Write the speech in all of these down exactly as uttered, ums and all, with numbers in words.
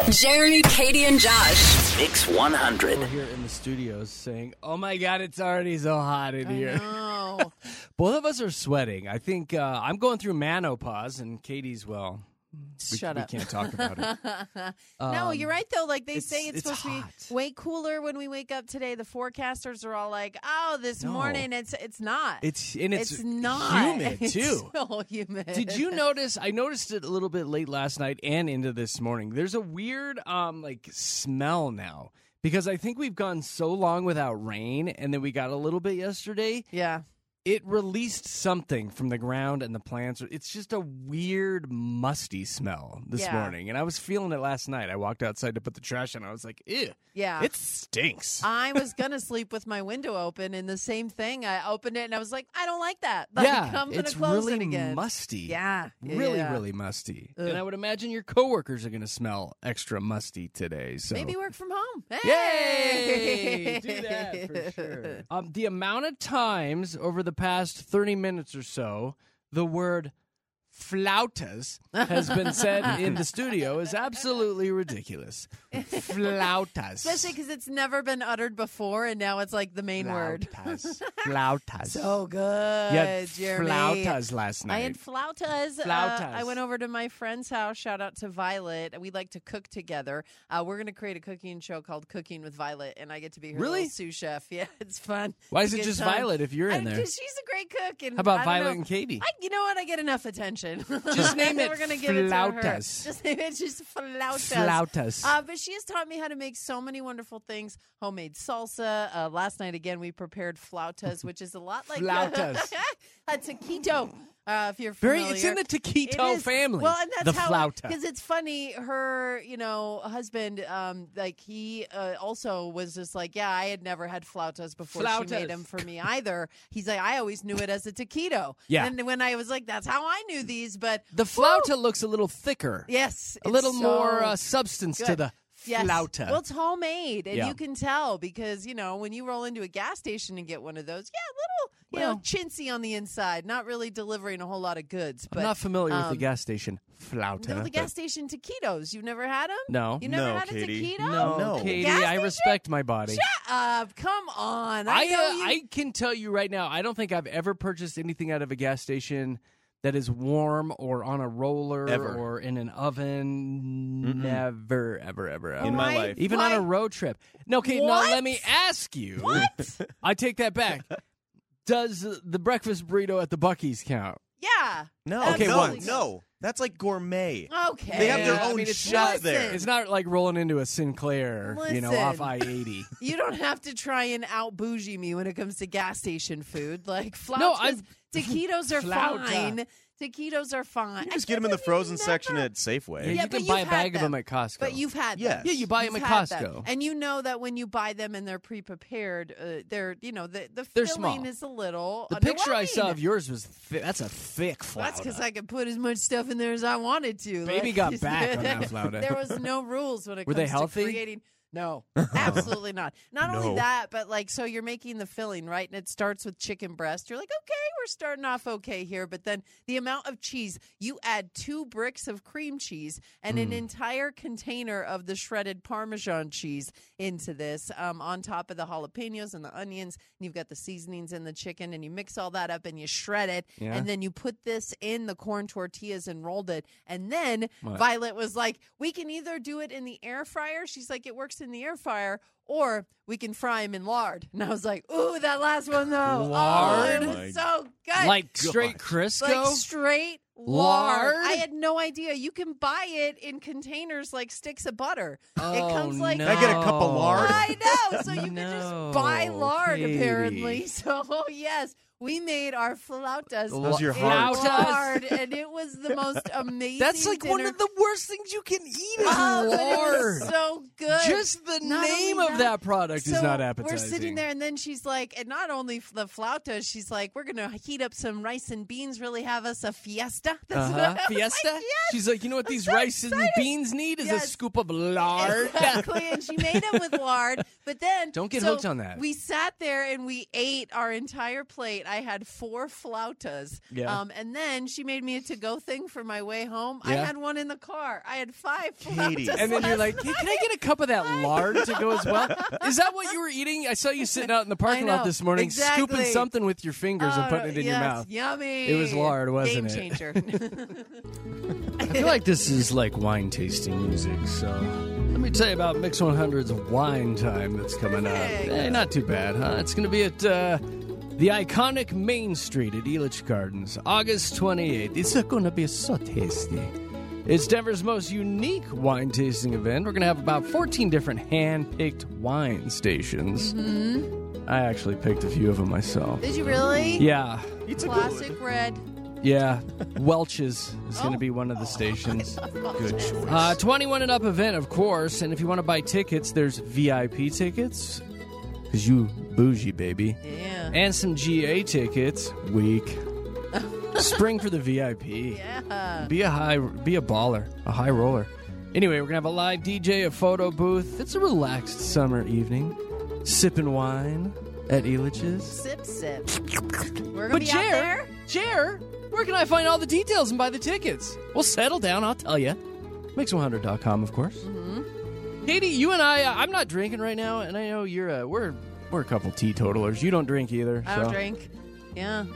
Jeremy, Katie, and Josh. Mix one hundred. We're here in the studios saying, oh my God, it's already so hot in here. I know. Both of us are sweating. I think uh, I'm going through menopause, and Katie's, well, we, Shut we up. can't talk about it. no, Um, you're right, though. Like, they it's- say it's, it's supposed hot. to be way cooler when we wake up today. The forecasters are all like, oh, this No. morning, it's it's not. It's and it's, It's not. humid, It's too. so humid. Did you notice? I noticed it a little bit late last night and into this morning. There's a weird, um, like smell now because I think we've gone so long without rain, and then we got a little bit yesterday. Yeah. It released something from the ground and the plants. It's just a weird, musty smell this Yeah. morning, and I was feeling it last night. I walked outside to put the trash in. I was like, "Ew, Yeah. it stinks." I was going to sleep with my window open, and the same thing. I opened it, and I was like, I don't like that. Like, yeah, I'm going it's to close really it again. musty. Yeah. Really, yeah. really musty. Ugh. And I would imagine your coworkers are going to smell extra musty today. So Maybe work from home. Yay! Hey! Do that for sure. Um, the amount of times over the past thirty minutes or so the word flautas has been said in the studio is absolutely ridiculous. Flautas. Especially because it's never been uttered before, and now it's like the main word. Flautas. Flautas. So good, You had Jeremy. flautas last night. I had flautas. Uh, Flautas. I went over to my friend's house. Shout out to Violet. We like to cook together. Uh, we're going to create a cooking show called Cooking with Violet, and I get to be her Really? little sous chef. Yeah, it's fun. Why It's is a it good just time. Violet if you're in I- there? 'cause she's a great cook. And How about I don't Violet know. and Katie? I, you know what? I get enough attention. Just name it We're gonna give it to her. flautas. Just name it just flautas. Flautas. Uh, but she has taught me how to make so many wonderful things. Homemade salsa. Uh, last night, again, we prepared flautas, which is a lot like Flautas. a taquito. Uh, if you're Very, familiar. it's in the It taquito is. family. Well, and that's the how flauta. because it's funny. Her, you know, husband, um, like he uh, also was just like, yeah, I had never had flautas before. She Flautas. made them for me either. He's like, I always knew it as a taquito. Yeah. And when I was like, that's how I knew these, but The flauta looks a little thicker. yes, A it's little so more uh, substance to good. the Yes. flauta. Well, it's homemade, and Yeah. you can tell because, you know, when you roll into a gas station and get one of those, yeah, a little, you Well- know, chintzy on the inside, not really delivering a whole lot of goods. But I'm not familiar with the um, gas station flauta. No, the but- gas station taquitos. You've never had them? No. You never No, had Katie. a taquito? No, No. Katie, Gas I station? respect my body. Shut up. Come on. I, I, know uh, you. I can tell you right now, I don't think I've ever purchased anything out of a gas station that is warm or on a roller Ever. or in an oven. Mm-mm. Never, ever, ever, ever. In my Why- life. Even why- on a road trip. No, Kate, no, What? let me ask you. What? I take that back. Does the breakfast burrito at the Buc-ee's count? Yeah. No, Okay, no, once. no. That's like gourmet. Okay. They have their Yeah, I own mean, it's shop not- there. It's not like rolling into a Sinclair, you know, Listen. off I eighty. You don't have to try and out bougie me when it comes to gas station food. Like flautas, No, I'm- taquitos are Flauta. fine. Taquitos are fine. You I just get them in can't the frozen believe section never- at Safeway. Yeah, Yeah, you but can buy a you've bag had of them them. at Costco. But you've had Yes. them. Yeah, you buy You've them at had them. Costco. And you know that when you buy them and they're pre-prepared, uh, they're, you know, the, the They're filling small. is a little The picture I underwhelming. saw of yours was thi- that's a thick flauta. Well, that's because I could put as much stuff in there as I wanted to. Baby Like, got back on that flauta. There was no rules when it Were comes they healthy? to creating. No, absolutely not. Not only No. that, but like, so you're making the filling, right? And it starts with chicken breast. You're like, okay, we're starting off okay here. But then the amount of cheese, you add two bricks of cream cheese and an entire container of the shredded Parmesan cheese into this um, on top of the jalapenos and the onions. And you've got the seasonings in the chicken, and you mix all that up and you shred it. Yeah. And then you put this in the corn tortillas and rolled it. And then What? Violet was like, we can either do it in the air fryer. She's like, it works in the air fryer, or we can fry them in lard. And I was like, ooh, that last one though. Lard? Oh, it Oh my was so good. like straight Crisco. Like straight lard. Lard? I had no idea. You can buy it in containers like sticks of butter. oh, it comes like no. Can I get a cup of lard? I know. So you can No, just buy lard Katie. apparently. So yes, we made our flautas How's your in heart? lard, and it was the most amazing. That's like one dinner. of the worst things you can eat is Oh, but it lard. was so good. Just the Not name only of that product so is not appetizing. We're sitting there, and then she's like, and not only f- the flauta, she's like, we're going to heat up some rice and beans, really have us a fiesta. That's what I Uh-huh. was like, Fiesta? yes. She's like, you know what these so rice and excited. beans need is a Yes. scoop of lard. Exactly, and she made them with lard. But then, Don't get so hooked on that. We sat there and we ate our entire plate. I I had four flautas. Yeah. Um, and then she made me a to-go thing for my way home. I Yeah. had one in the car. I had five Katie. flautas. And then you're last like, hey, can I get a cup of that lard to go as well? Is that what you were eating? I saw you sitting out in the parking I lot know. this morning, Exactly. scooping something with your fingers and Oh, putting it in yes, your mouth. Yummy. It was lard, wasn't Game it? changer. I feel like this is like wine tasting music, so let me tell you about Mix one hundred's Wine Time that's coming up. Perfect. Eh, not too bad, huh? It's going to be at uh, the iconic Main Street at Elitch Gardens, August twenty-eighth. It's going to be so tasty. It's Denver's most unique wine tasting event. We're going to have about fourteen different hand-picked wine stations. Mm-hmm. I actually picked a few of them myself. Did you really? Yeah. Classic red. Yeah, Welch's is going to Oh. be one of the stations. Good choice. Uh, twenty-one and up event, of course. And if you want to buy tickets, there's V I P tickets, because you bougie, baby. Yeah. And some G A tickets, weak. Spring for the V I P. Yeah. Be a high, be a baller, a high roller. Anyway, we're going to have a live D J, a photo booth. It's a relaxed summer evening. Sipping wine at Elitch's. Sip, sip. We're going to But be out Jer, there. Jer, where can I find all the details and buy the tickets? Well, settle down, I'll tell you. mix one hundred dot com, of course. Mm-hmm. Katie, you and I, uh, I'm not drinking right now, and I know you're, uh, we're, we're a couple teetotalers. You don't drink either. I don't so drink. Yeah.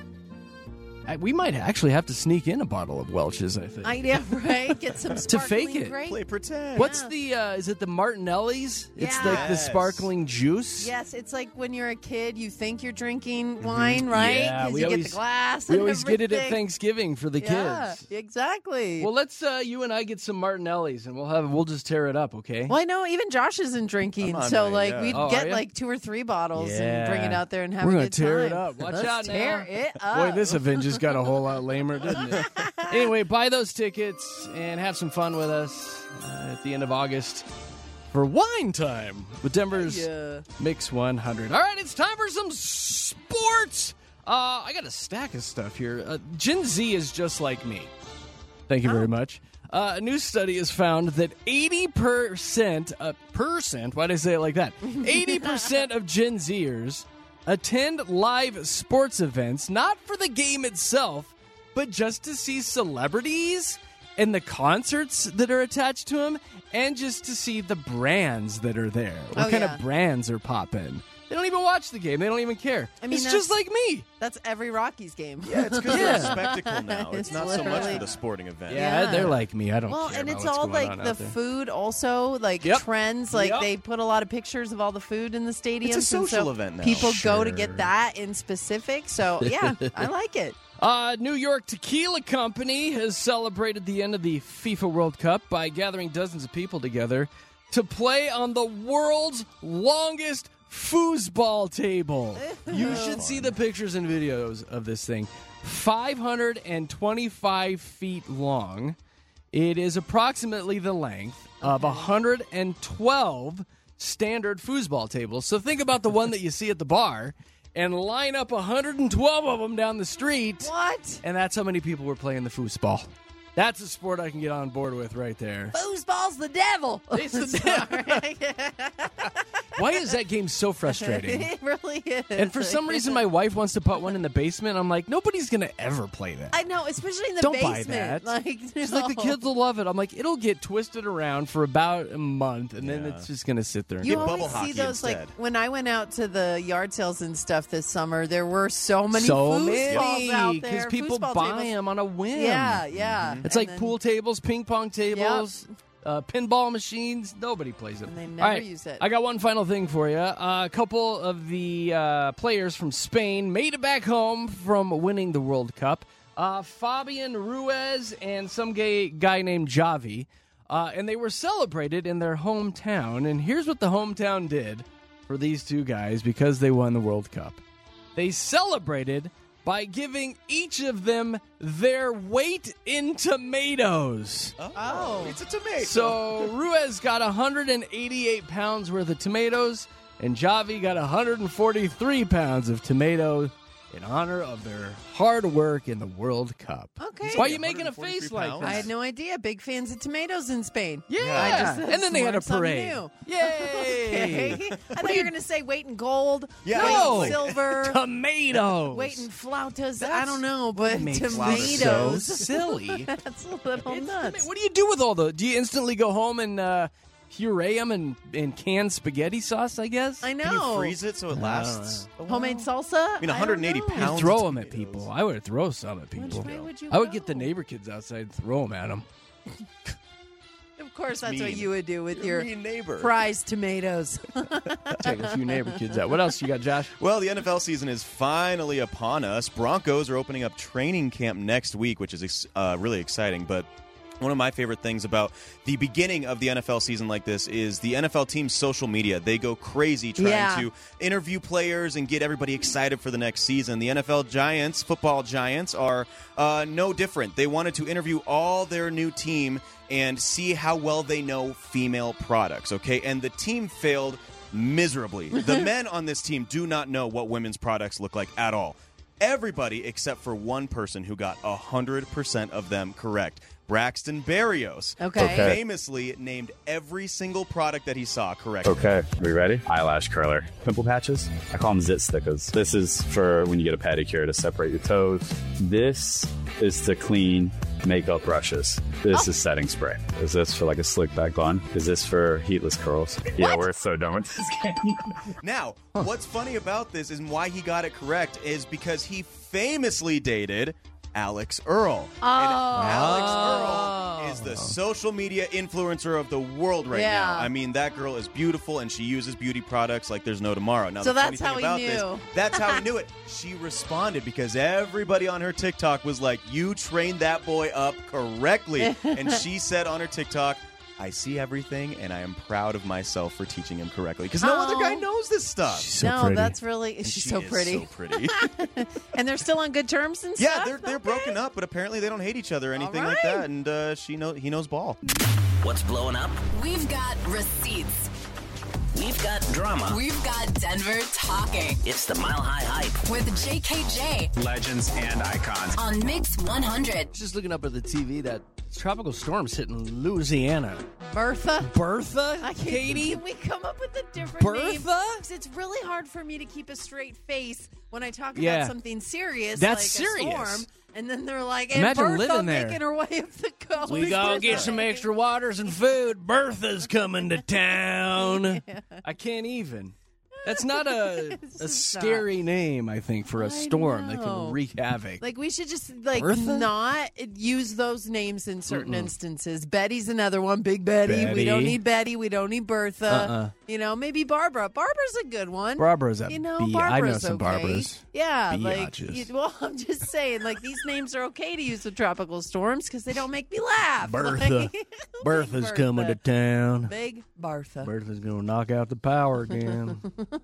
I, we might actually have to sneak in a bottle of Welch's, I think. I yeah, right. Get some To fake sparkling it. grape. Play pretend. What's Yeah. the, uh, is it the Martinelli's? It's Yeah. like the Yes. sparkling juice. Yes, it's like when you're a kid, you think you're drinking wine, right? Mm-hmm. Yeah, 'Cause we you always- get the glass. We and always get it at everything. Thanksgiving for the Yeah, kids. exactly. Well, let's, uh, you and I get some Martinelli's, and we'll have, we'll just tear it up, okay? Well, I know even Josh isn't drinking, I'm on so mine, like yeah. we'd Oh, are get ya? like two or three bottles Yeah. and bring it out there and have We're a gonna good tear it time. up. Watch Let's out now. tear it up. Boy, this event just got a whole lot lamer, didn't it? Anyway, buy those tickets and have some fun with us uh, at the end of August for Wine Time with Denver's Yeah. Mix one hundred. All right, it's time for some sports. Uh, I got a stack of stuff here. Uh, Gen Z is just like me. Thank you very much. Uh, a new study has found that eighty percent, uh, percent, why did I say it like that? eighty percent of Gen Zers attend live sports events, not for the game itself, but just to see celebrities and the concerts that are attached to them, and just to see the brands that are there. What Oh, kind yeah. of brands are popping? They don't even watch the game. They don't even care. I mean, it's that's- just like me. That's every Rockies game. Yeah, it's because Yeah. it's a spectacle now. It's, It's not so much literally- for the sporting event. Yeah, Yeah. they're like me. I don't Well, care and about it's what's all going like on the out there. food also, like Yep. trends. Like Yep. they put a lot of pictures of all the food in the stadiums. It's a and social so event now. People go to Sure. get that in specific. So yeah, I like it. Uh, New York Tequila Company has celebrated the end of the FIFA World Cup by gathering dozens of people together to play on the world's longest foosball table. You should see the pictures and videos of this thing. five hundred twenty-five feet long. It is approximately the length of one hundred twelve standard foosball tables. So think about the one that you see at the bar and line up one hundred twelve of them down the street. What? And that's how many people were playing the foosball. That's a sport I can get on board with right there. Foosball's the devil. It's the devil. Why is that game so frustrating? It really is. And for some reason, my wife wants to put one in the basement. I'm like, nobody's going to ever play that. I know, especially in the Don't buy basement. that. Like, She's like, the no. kids will love it. I'm like, it'll get twisted around for about a month, and then Yeah. it's just going to sit there. And You Get go. always bubble see hockey those like instead. when I went out to the yard sales and stuff this summer. There were so many so foosballs many out because there. people foosball buy tables. them on a whim. Yeah, yeah. It's And like then- pool tables, ping pong tables, uh, pinball machines. Nobody plays them. And they All never right, use it. I got one final thing for you. Uh, a couple of the uh, players from Spain made it back home from winning the World Cup. Uh, Fabian Ruiz and some gay guy named Javi. Uh, and they were celebrated in their hometown. And here's what the hometown did for these two guys because they won the World Cup. They celebrated by giving each of them their weight in tomatoes. Oh, it's a tomato. So Ruiz got one hundred eighty-eight pounds worth of tomatoes, and Javi got one hundred forty-three pounds of tomato in honor of their hard work in the World Cup. Okay. Why are you making a face like pounds? that? I had no idea. Big fans of tomatoes in Spain. Yeah, I just and then they had a learned something parade. new. Yay! Okay. I thought you were going to say weight in gold, Yeah, weight No. in silver, Tomatoes. weight in flautas. I That's- don't know, but That makes flowers so tomatoes. silly. That's a little It's- nuts. What do you do with all the? Do you instantly go home and uh, puree them in, in canned spaghetti sauce? I guess. I know. Can you freeze it so it lasts? a while? Homemade salsa? I mean, one hundred eighty don't know. You pounds. throw of them at tomatoes. people. I would throw some at Which people. way would you I would get the go? neighbor kids outside and throw them at them. Of course, that's what mean. you would do with You're your a mean neighbor. prized tomatoes. Take a few neighbor kids out. What else you got, Josh? Well, the N F L season is finally upon us. Broncos are opening up training camp next week, which is uh, really exciting. But one of my favorite things about the beginning of the N F L season like this is the N F L team's social media. They go crazy trying Yeah. to interview players and get everybody excited for the next season. The N F L Giants, football Giants, are uh, no different. They wanted to interview all their new team and see how well they know female products, okay? And the team failed miserably. The men on this team do not know what women's products look like at all. Everybody except for one person who got one hundred percent of them correct. Braxton Berrios. Okay. Okay. Famously named every single product that he saw correct. Okay, are we ready? Eyelash curler. Pimple patches? I call them zit stickers. This is for when you get a pedicure to separate your toes. This is to clean makeup brushes. This is setting spray. Is this for like a slick back bun? Is this for heatless curls? Yeah, we're so done with this game. Now, what's funny about this is why he got it correct is because he famously dated Alex Earl. Oh. And Alex Earl is the social media influencer of the world right Yeah. now. I mean, that girl is beautiful and she uses beauty products like there's no tomorrow. Now, So the funny that's how thing he about knew. this, that's how he knew it. She responded because everybody on her TikTok was like, "You trained that boy up correctly." And she said on her TikTok, "I see everything, and I am proud of myself for teaching him correctly." Because no other Oh. guy knows this stuff. so no, pretty. that's really. And She's she so is pretty. so pretty. And they're still on good terms and yeah, stuff? they're they're Okay. broken up, but apparently they don't hate each other or anything like right. that. And uh, she know he knows ball. What's blowing up? We've got receipts. We've got drama. We've got Denver talking It's the Mile High Hype. with J K J Legends and icons. on Mix one hundred. Just looking up at the T V, that tropical storm's hitting Louisiana. Bertha. Bertha? I can't, Katie? Can we come up with a different name? Bertha? 'Cause it's really hard for me to keep a straight face when I talk Yeah. about something serious That's like serious. a storm. And then they're like, and Imagine Bertha living there. making her way up the coast. We gotta get some extra waters and food. Bertha's coming to town. I can't even. That's not a This a is scary name, I think, for a I storm that know. can wreak havoc. Like, we should just, like, Bertha? not use those names in certain instances. Betty's another one. Big Betty. We Betty. don't need Betty. We don't need Bertha. Uh-uh. You know, maybe Barbara. Barbara's a good one. Barbara's a You know, bee. I know Barbara's some okay. Barbaras. Yeah, like, Biatches. you, well, I'm just saying, like, these names are okay to use with tropical storms because they don't make me laugh. Bertha. Like, Bertha's Bertha. coming to town. Big Bertha. Bertha's gonna knock out the power again.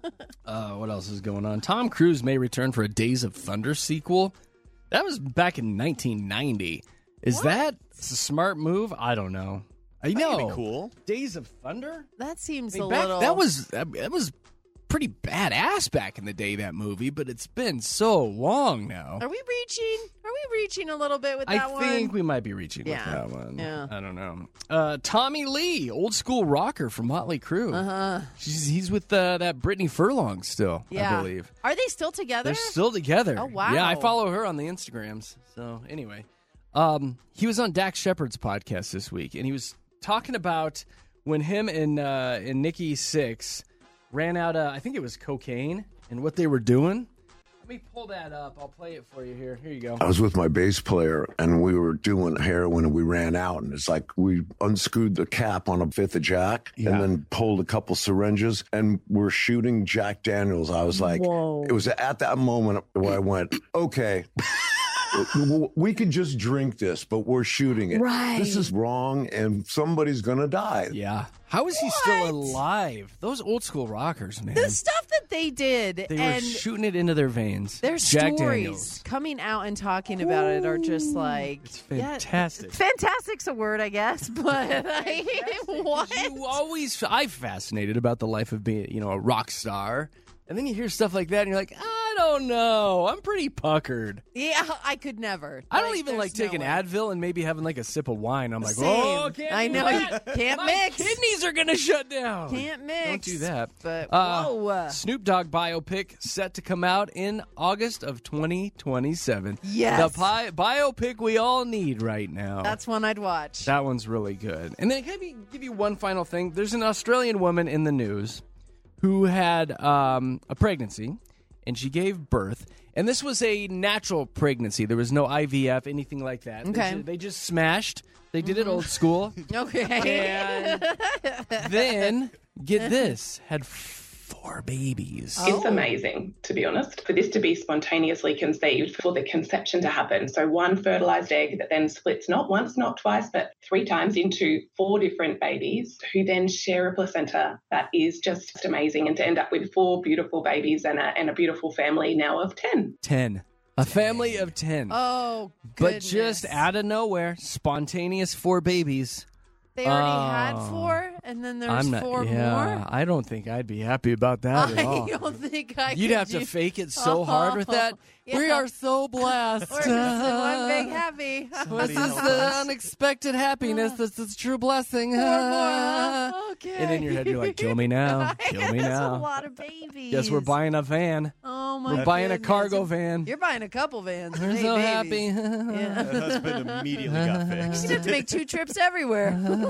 uh, what else is going on? Tom Cruise may return for a Days of Thunder sequel. That was back in nineteen ninety. Is that a smart move? I don't know. I know. That'd be cool. Days of Thunder. That seems I mean, a back- little. That was that was pretty badass back in the day. That movie, but it's been so long now. Are we reaching? Are we reaching a little bit with I that one? think we might be reaching Yeah. with that one. Yeah. I don't know. Uh, Tommy Lee, old school rocker from Motley Crue. Uh-huh. She's, he's with uh, that Brittany Furlong still, Yeah. I believe. Are they still together? They're still together. Oh, wow. Yeah, I follow her on the Instagrams. So anyway, um, he was on Dax Shepard's podcast this week, and he was talking about when him and uh, and Nikki Sixx ran out of, I think it was cocaine, and what they were doing. Let me pull that up. I'll play it for you here. Here you go. I was with my bass player and we were doing heroin and we ran out and it's like we unscrewed the cap on a fifth of Jack and then pulled a couple syringes and we're shooting Jack Daniels. I was like, Whoa. it was at that moment where I went, okay, we could just drink this, but we're shooting it. Right. This is wrong and somebody's going to die. Yeah. How is he still alive? Those old school rockers, man. The stuff that they did They were and shooting it into their veins. their Jack stories Daniels. coming out and talking about it are just like It's yeah, fantastic. fantastic's a word, I guess, but like, what? You always, I'm fascinated about the life of being, you know, a rock star. And then you hear stuff like that and you're like, ah, I don't know. I'm pretty puckered. Yeah, I could never. I don't Like, even like there's taking no way. Advil and maybe having like a sip of wine. I'm like, Same. oh, can't I do know. that. Can't My mix. kidneys are gonna shut down. Can't mix. Don't do that. But Uh, whoa. Snoop Dogg biopic set to come out in August of twenty twenty-seven. Yes. The pi- biopic we all need right now. That's one I'd watch. That one's really good. And then can I give you one final thing? There's an Australian woman in the news who had um, a pregnancy, and she gave birth. And this was a natural pregnancy. There was no I V F, anything like that. Okay. They, ju- they just smashed. They did it old school. Okay. And then, get this, had four babies. Oh. It's amazing, to be honest, for this to be spontaneously conceived, for the conception to happen. So one fertilized egg that then splits not once, not twice, but three times into four different babies who then share a placenta. That is just amazing. And to end up with four beautiful babies and a, and a beautiful family now of ten. Ten. A family of ten. Oh, but goodness. just out of nowhere, spontaneous four babies. They already Oh. had four, and then there's I'm not, four yeah, more? I don't think I'd be happy about that at all. I don't think I You'd could have to do- fake it so hard with that. Yeah. We are so blessed. We're just one big happy. This Somebody is help the us. unexpected happiness. This is true blessing. Four more, huh? Okay. And in your head, you're like, kill me now. Kill me That's now. a lot of babies. Guess we're buying a van. Oh, my We're buying a goodness. cargo van. You're buying a couple vans. We're Hey, so babies. happy. Yeah. That husband immediately got fixed. You'd have to make two trips everywhere.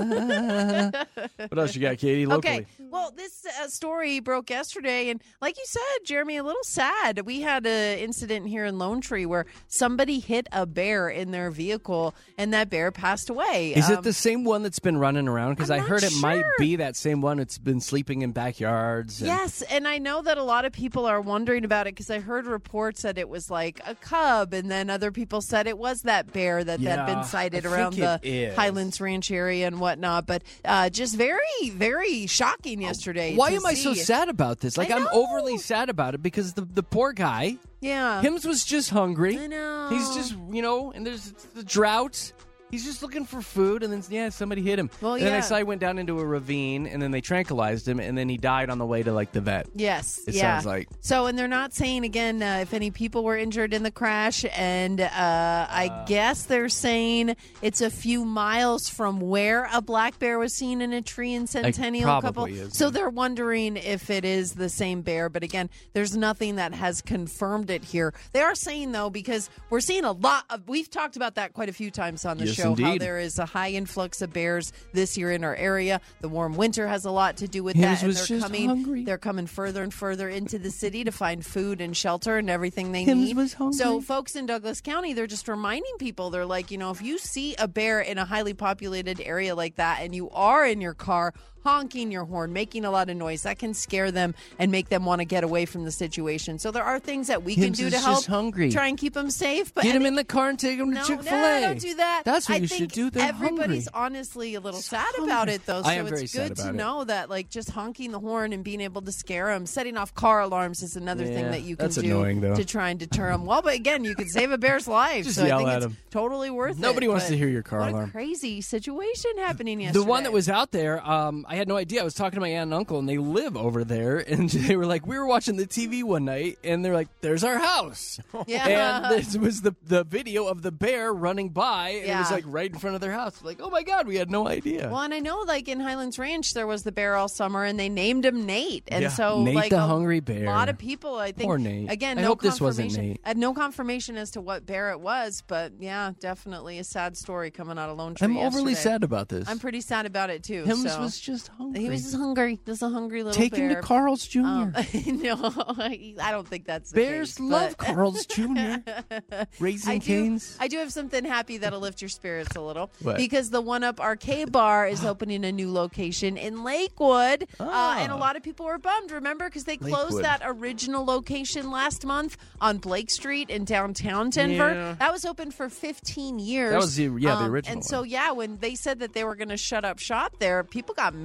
What else you got, Katie, locally? Okay. Well, this uh, story broke yesterday, and like you said, Jeremy, a little sad. We had an incident here in Lone Tree where somebody hit a bear in their vehicle, and that bear passed away. Is it Um, the same one that's been running around? Because I'm I not heard it might sure. be that same one that's been sleeping in backyards. and- Yes, and I know that a lot of people are wondering about it because I heard reports that it was like a cub, and then other people said it was that bear that Yeah, had been sighted I around think the it is. Highlands Ranch area and whatnot. But uh, just very, very shocking yesterday. Why to am I so see. sad about this? Like, I I'm know. overly sad about it because the, the poor guy, Yeah. Hims was just hungry. I know. He's just, you know, and there's the drought. He's just looking for food, and then, yeah, somebody hit him. Well, and then I yeah. saw he went down into a ravine, and then they tranquilized him, and then he died on the way to, like, the vet. Yes, It yeah. sounds like. So, and they're not saying again uh, if any people were injured in the crash, and uh, I guess they're saying it's a few miles from where a black bear was seen in a tree in Centennial. probably couple. is, So yeah. they're wondering if it is the same bear, but again, there's nothing that has confirmed it here. They are saying though, because we're seeing a lot of. We've talked about that quite a few times on the Yes, show. How indeed. there is a high influx of bears this year in our area. The warm winter has a lot to do with Hims that, and was they're just coming. hungry. They're coming further and further into the city to find food and shelter and everything they Hims need. was hungry. So, folks in Douglas County, they're just reminding people. They're like, you know, if you see a bear in a highly populated area like that, and you are in your car honking your horn, making a lot of noise, that can scare them and make them want to get away from the situation. So there are things that we can Hims do is to help just hungry. try and keep them safe. But Get I him mean, in the car and take him to no, Chick-fil-A. no, don't do that. That's what I you think should do. They're everybody's hungry. honestly a little sad about it, though. So I am it's very sad good to about it. know that, like, just honking the horn and being able to scare them, setting off car alarms is another thing Yeah, that you can that's do annoying, though. to try and deter them. Well, but again, you could save a bear's life. Just so I yell think at it's 'em. totally worth it. Nobody wants but to hear your car what alarm. A crazy situation happening yesterday. The one that was out there, um, I had no idea. I was talking to my aunt and uncle, and they live over there. And they were like, we were watching the T V one night, and they're like, there's our house. Yeah. And this was the, the video of the bear running by, and it was Yeah. like right in front of their house. Like, oh my God, we had no idea. Well, and I know, like in Highlands Ranch, there was the bear all summer, and they named him Nate. And Yeah. so, Nate like the a hungry bear. lot of people, I think, Poor Nate. again, I no hope this wasn't confirmation. Nate. I had no confirmation as to what bear it was, but yeah, definitely a sad story coming out of Lone Tree. I'm overly yesterday. sad about this. I'm pretty sad about it too. Hims so. was just hungry. He was just hungry, just a hungry little Take bear. him to Carl's Junior Um, no, I don't think that's the Bears case, love but- Carl's Junior Raising I do, Canes. I do have something happy that'll lift your spirits a little. What? Because the One Up Arcade Bar is opening a new location in Lakewood. Uh, and a lot of people were bummed, remember? Because they closed Lakewood. that original location last month on Blake Street in downtown Denver. Yeah. That was open for fifteen years. That was the- yeah, the Um, original And so, one. yeah, when they said that they were going to shut up shop there, people got mad.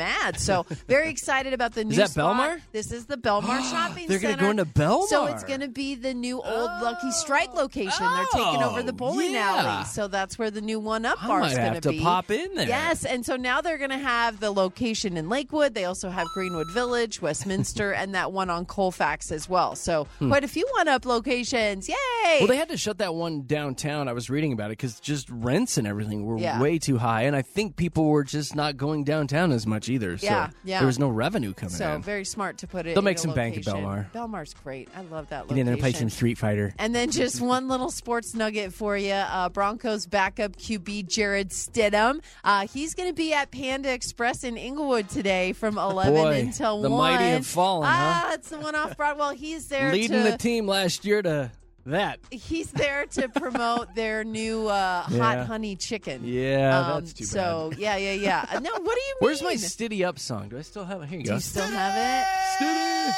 mad. So very excited about the new Is that spot. Belmar? This is the Belmar Shopping They're Center. gonna go into Belmar. So it's going to be the new old Lucky Strike location. They're taking over the bowling yeah. alley. So that's where the new one-up I bar might is going have to to be. pop in there. Yes, and so now they're going to have the location in Lakewood. They also have Greenwood Village, Westminster, and that one on Colfax as well. So quite a few one-up locations. Yay! Well, they had to shut that one downtown. I was reading about it because just rents and everything were Yeah. way too high, and I think people were just not going downtown as much either. So Yeah, yeah. there was no revenue coming So in. very smart to put it. They'll in make a some bank at location. Belmar. Belmar's great. I love that Get in there location. and play some Street Fighter. And then just one little sports nugget for you. Uh, Broncos backup Q B Jared Stidham. Uh, he's going to be at Panda Express in Inglewood today from eleven Boy, until the one. mighty have fallen, ah, huh? it's the one off Broadway. Well, he's there Leading to, the team last year to that. He's there to promote their new uh, hot Yeah. honey chicken. Yeah, Um, that's too bad. So, yeah, yeah, yeah. Uh, No, what do you mean? Where's my Stiddy Up song? Do I still have it? Here you Do go. you still have it? Stiddy.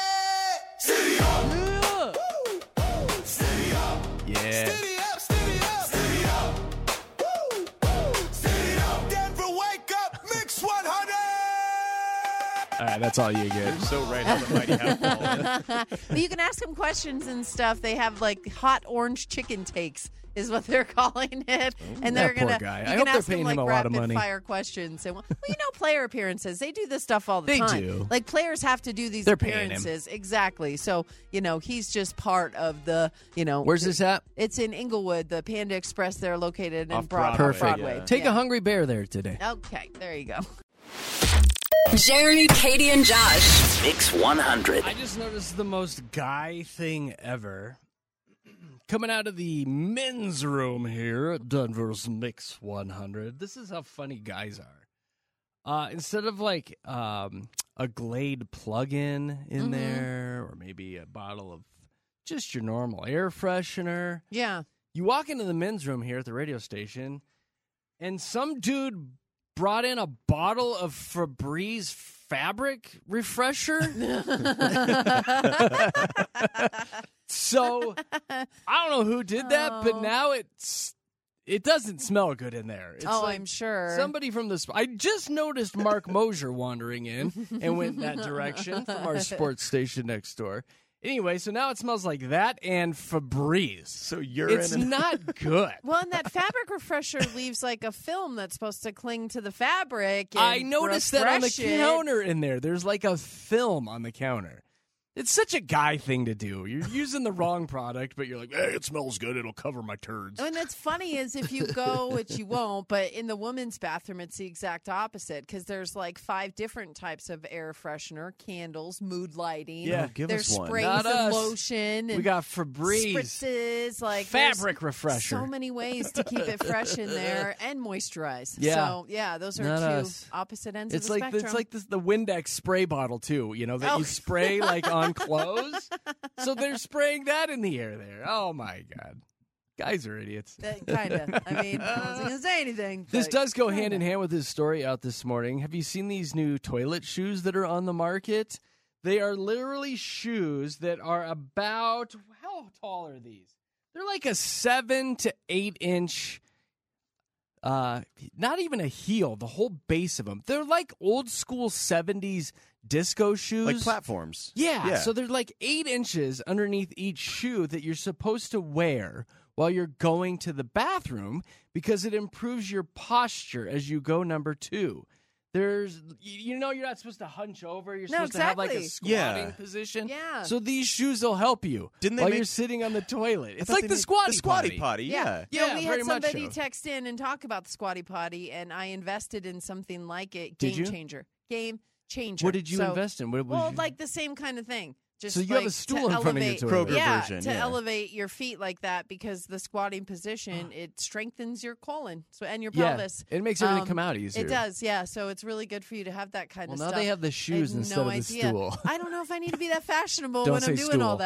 Yeah. Yeah. All right, that's all you get. So right how the mighty have fallen. But you can ask them questions and stuff. They have like hot orange chicken takes is what they're calling it, and they're that poor gonna. guy. You I can hope they're ask them, paying like, him a lot of rapid money. Fire questions. And well, you know, player appearances. They do this stuff all the They time. do. Like players have to do these They're paying him. appearances exactly. So you know, he's just part of the. You know, Where's this at? It's in Inglewood, the Panda Express. They're located in Off Broad- Broadway, Broadway. yeah. Take Yeah. a hungry bear there today. Okay, there you go. Jerry, Katie, and Josh. Mix one hundred. I just noticed the most guy thing ever. Coming out of the men's room here at Denver's Mix one hundred. This is how funny guys are. Uh, instead of like um, a Glade plug-in in Mhm. there, or maybe a bottle of just your normal air freshener, Yeah. you walk into the men's room here at the radio station, and some dude brought in a bottle of Febreze fabric refresher. So I don't know who did that, Oh. but now it's it doesn't smell good in there. It's oh, like I'm sure. somebody from the. sp- I just noticed Mark Mosier wandering in and went in that direction from our sports station next door. Anyway, so now it smells like that and Febreze. So you're It's in. not good. Well, and that fabric refresher leaves like a film that's supposed to cling to the fabric. And I noticed that on the refresh it. counter in there. There's like a film on the counter. It's such a guy thing to do. You're using the wrong product, but you're like, hey, it smells good. It'll cover my turds. And that's funny is if you go, which you won't, but in the women's bathroom, it's the exact opposite because there's like five different types of air freshener, candles, mood lighting. Yeah. Oh, give there's us one. sprays Not and us. lotion. And We got Febreze, spritzes, like there's fabric refresher. So many ways to keep it fresh in there and moisturize. Yeah. So yeah, those are Not two us. opposite ends It's of the like spectrum. it's like this, the Windex spray bottle too. You know that Oh. you spray like on clothes. So they're spraying that in the air there. Oh my god, guys are idiots. kind of. I mean, I wasn't gonna say anything. This but does go kinda. hand in hand with this story out this morning. Have you seen these new toilet shoes that are on the market? They are literally shoes that are about, how tall are these? They're like a seven to eight inch, uh, not even a heel, the whole base of them. They're like old school seventies disco shoes. Like platforms. Yeah, Yeah. so they're like eight inches underneath each shoe that you're supposed to wear while you're going to the bathroom because it improves your posture as you go number two. There's, you know, you're not supposed to hunch over. You're No, supposed to have like a exactly. squatting Yeah. position. Yeah. So these shoes will help you Didn't they while make- you're sitting on the toilet. I It's thought like they the made- squatty The squatty potty. potty. Yeah. Yeah. No, we very had much somebody so. text in and talk about the squatty potty, and I invested in something like it. Did Game you? changer. Game changer. What did you So- invest in? What was Well, you- like the same kind of thing. Just So you like have a to stool in front of your elevate- toilet. Kroger yeah, version, to yeah. elevate your feet like that because the squatting position it strengthens your colon so and your yeah, pelvis. it makes everything Um, come out easier. It does, yeah. So it's really good for you to have that kind Well, of now stuff. they have the I shoes had instead no of the idea. stool. I don't know if I need to be that fashionable Don't when I'm say doing all stool.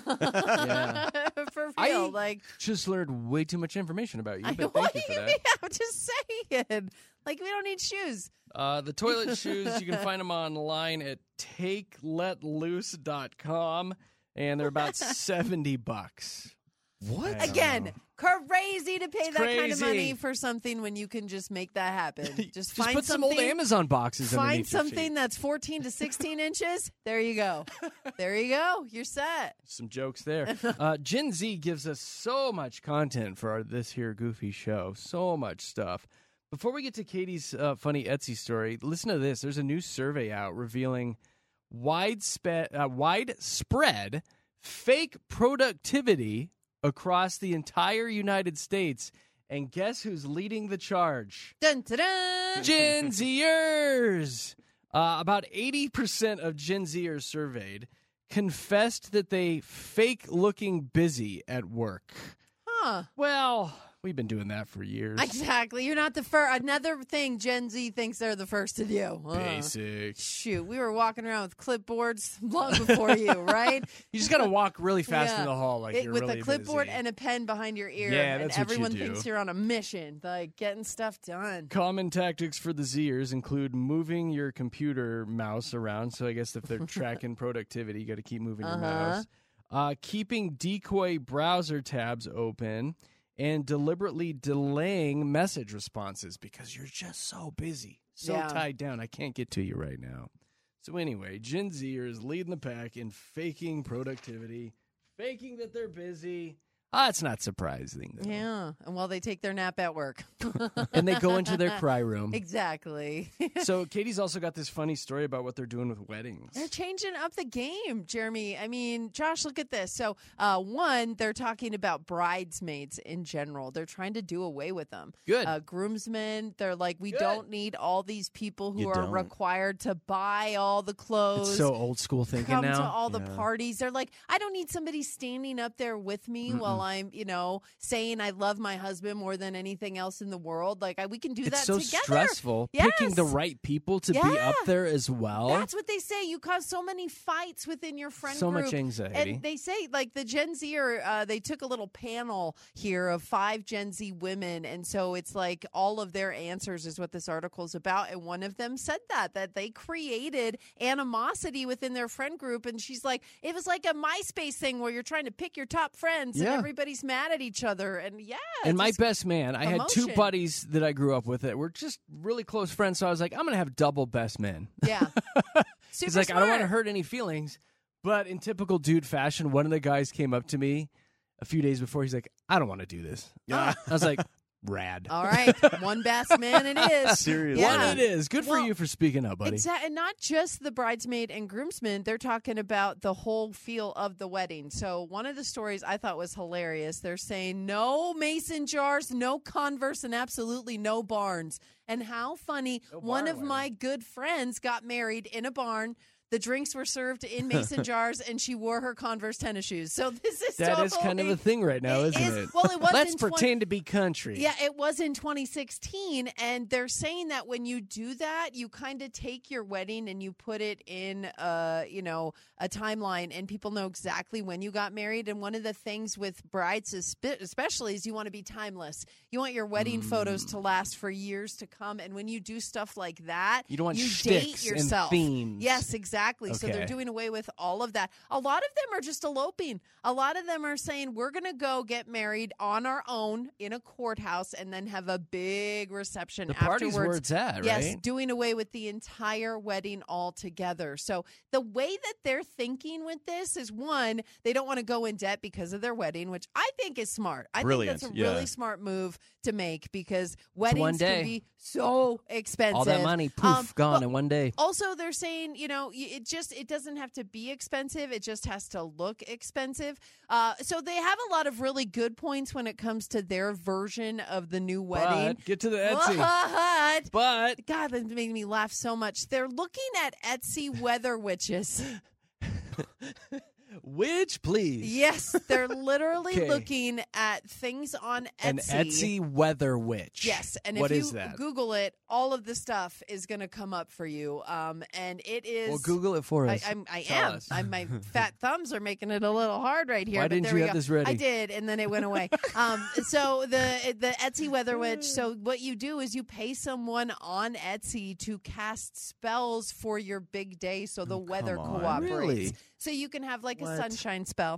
that. For real, I like just learned way too much information about you, I, but what thank do you you for mean? that. I'm just saying. Like we don't need shoes. Uh, the toilet shoes, you can find them online at take let loose dot com, and they're about seventy bucks. What? Again, crazy to pay It's that kind of crazy. money for something when you can just make that happen. Just, Just find put some something, old Amazon boxes Find underneath your something feet. that's fourteen to sixteen inches. There you go. There you go. You're set. Some jokes there. Uh, Gen Z gives us so much content for our, this here goofy show. So much stuff. Before we get to Katie's uh, funny Etsy story, listen to this. There's a new survey out revealing widespread, uh, widespread fake productivity across the entire United States. And guess who's leading the charge? Dun, dun, dun. Gen Zers. Uh, about eighty percent of Gen Zers surveyed confessed that they fake looking busy at work. Huh. Well, we've been doing that for years. Exactly. You're not the first. Another thing Gen Z thinks they're the first to do. Uh, Basic. Shoot, we were walking around with clipboards long before you, right? You just got to walk really fast Yeah. in the hall like It- you're with really a clipboard busy. and a pen behind your ear. Yeah, and that's what you everyone do. thinks you're on a mission, like getting stuff done. Common tactics for the Zers include moving your computer mouse around. So I guess if they're tracking productivity, you got to keep moving your Uh-huh. mouse. Uh, keeping decoy browser tabs open and deliberately delaying message responses because you're just so busy, so Yeah. tied down. I can't get to you right now. So anyway, Gen Zers leading the pack in faking productivity, faking that they're busy. Ah, it's not surprising, though. Yeah, and while they take their nap at work. And they go into their cry room. Exactly. So Katie's also got this funny story about what they're doing with weddings. They're changing up the game, Jeremy. I mean, Josh, look at this. So, uh, one, they're talking about bridesmaids in general. They're trying to do away with them. Good. Uh, groomsmen, they're like, we Good. don't need all these people who You are don't. required to buy all the clothes. It's so old school thinking come now. to all the Yeah. parties. They're like, I don't need somebody standing up there with me Mm-mm. while I'm, you know, saying I love my husband more than anything else in the world. Like, I, we can do It's that so together. stressful picking the Yes. right people to be Yeah. up there as well. That's what they say. You cause so many fights within your friend So group. much anxiety. And they say, like, the Gen Z are, uh, they took a little panel here of five Gen Z women. And so it's like all of their answers is what this article is about. And one of them said that, that they created animosity within their friend group. And she's like, it was like a MySpace thing where you're trying to pick your top friends and Yeah. everybody's mad at each other. And yeah. and my just- best man, I had two emotion. buddies that I grew up with that were just really close friends. So I was like, I'm going to have double best men. Yeah. Super He's like, I don't want to smart. hurt any feelings. But in typical dude fashion, one of the guys came up to me a few days before. He's like, I don't want to do this. I was like, rad. All right. One best man it is. Seriously. One Yeah. it is. Good for Well, you for speaking up, buddy. Exactly, and not just the bridesmaid and groomsmen. They're talking about the whole feel of the wedding. So one of the stories I thought was hilarious. They're saying no mason jars, no Converse, and absolutely no barns. And how funny! No One barn of wedding. my good friends got married in a barn. The drinks were served in mason jars, and she wore her Converse tennis shoes. So this is That is totally, kind of a thing right now, It isn't is- it? well, it was Let's in twen- pretend to be country. Yeah, it was in twenty sixteen, and they're saying that when you do that, you kind of take your wedding and you put it in, uh, you know, a timeline, and people know exactly when you got married. And one of the things with brides, espe- especially, is you want to be timeless. You want your wedding Mm. photos to last for years to come, and when you do stuff like that, You don't want you shticks date and yourself. themes. Yes, exactly. So they're Okay. doing away with all of that. A lot of them are just eloping. A lot of them are saying we're going to go get married on our own in a courthouse and then have a big reception The party's afterwards. where it's at, Yes, right? doing away with the entire wedding altogether. So the way that they're thinking with this is, one, they don't want to go in debt because of their wedding, which I think is smart. I Brilliant, think that's a yeah. really smart move to make because one weddings day. can be so expensive. All that money, poof, Um, gone well, in one day. also, they're saying, you know, y- it just it doesn't have to be expensive. It just has to look expensive. Uh, so they have a lot of really good points when it comes to their version of the new wedding. But get to the Etsy. What? But God, that made me laugh so much. They're looking at Etsy weather witches. which, please? Yes, they're literally Okay. looking at things on Etsy. An Etsy weather witch. Yes, and What if is you that? Google it, all of the stuff is going to come up for you. Um, and it is. Well, Google it for I, us. I'm, I Tell am. us. I'm, my fat thumbs are making it a little hard right here. Why but didn't there you we have go. this ready? I did, and then it went away. um, so the the Etsy weather witch. So what you do is you pay someone on Etsy to cast spells for your big day, so the weather on. cooperates. Really? So you can have like What? a sunshine spell.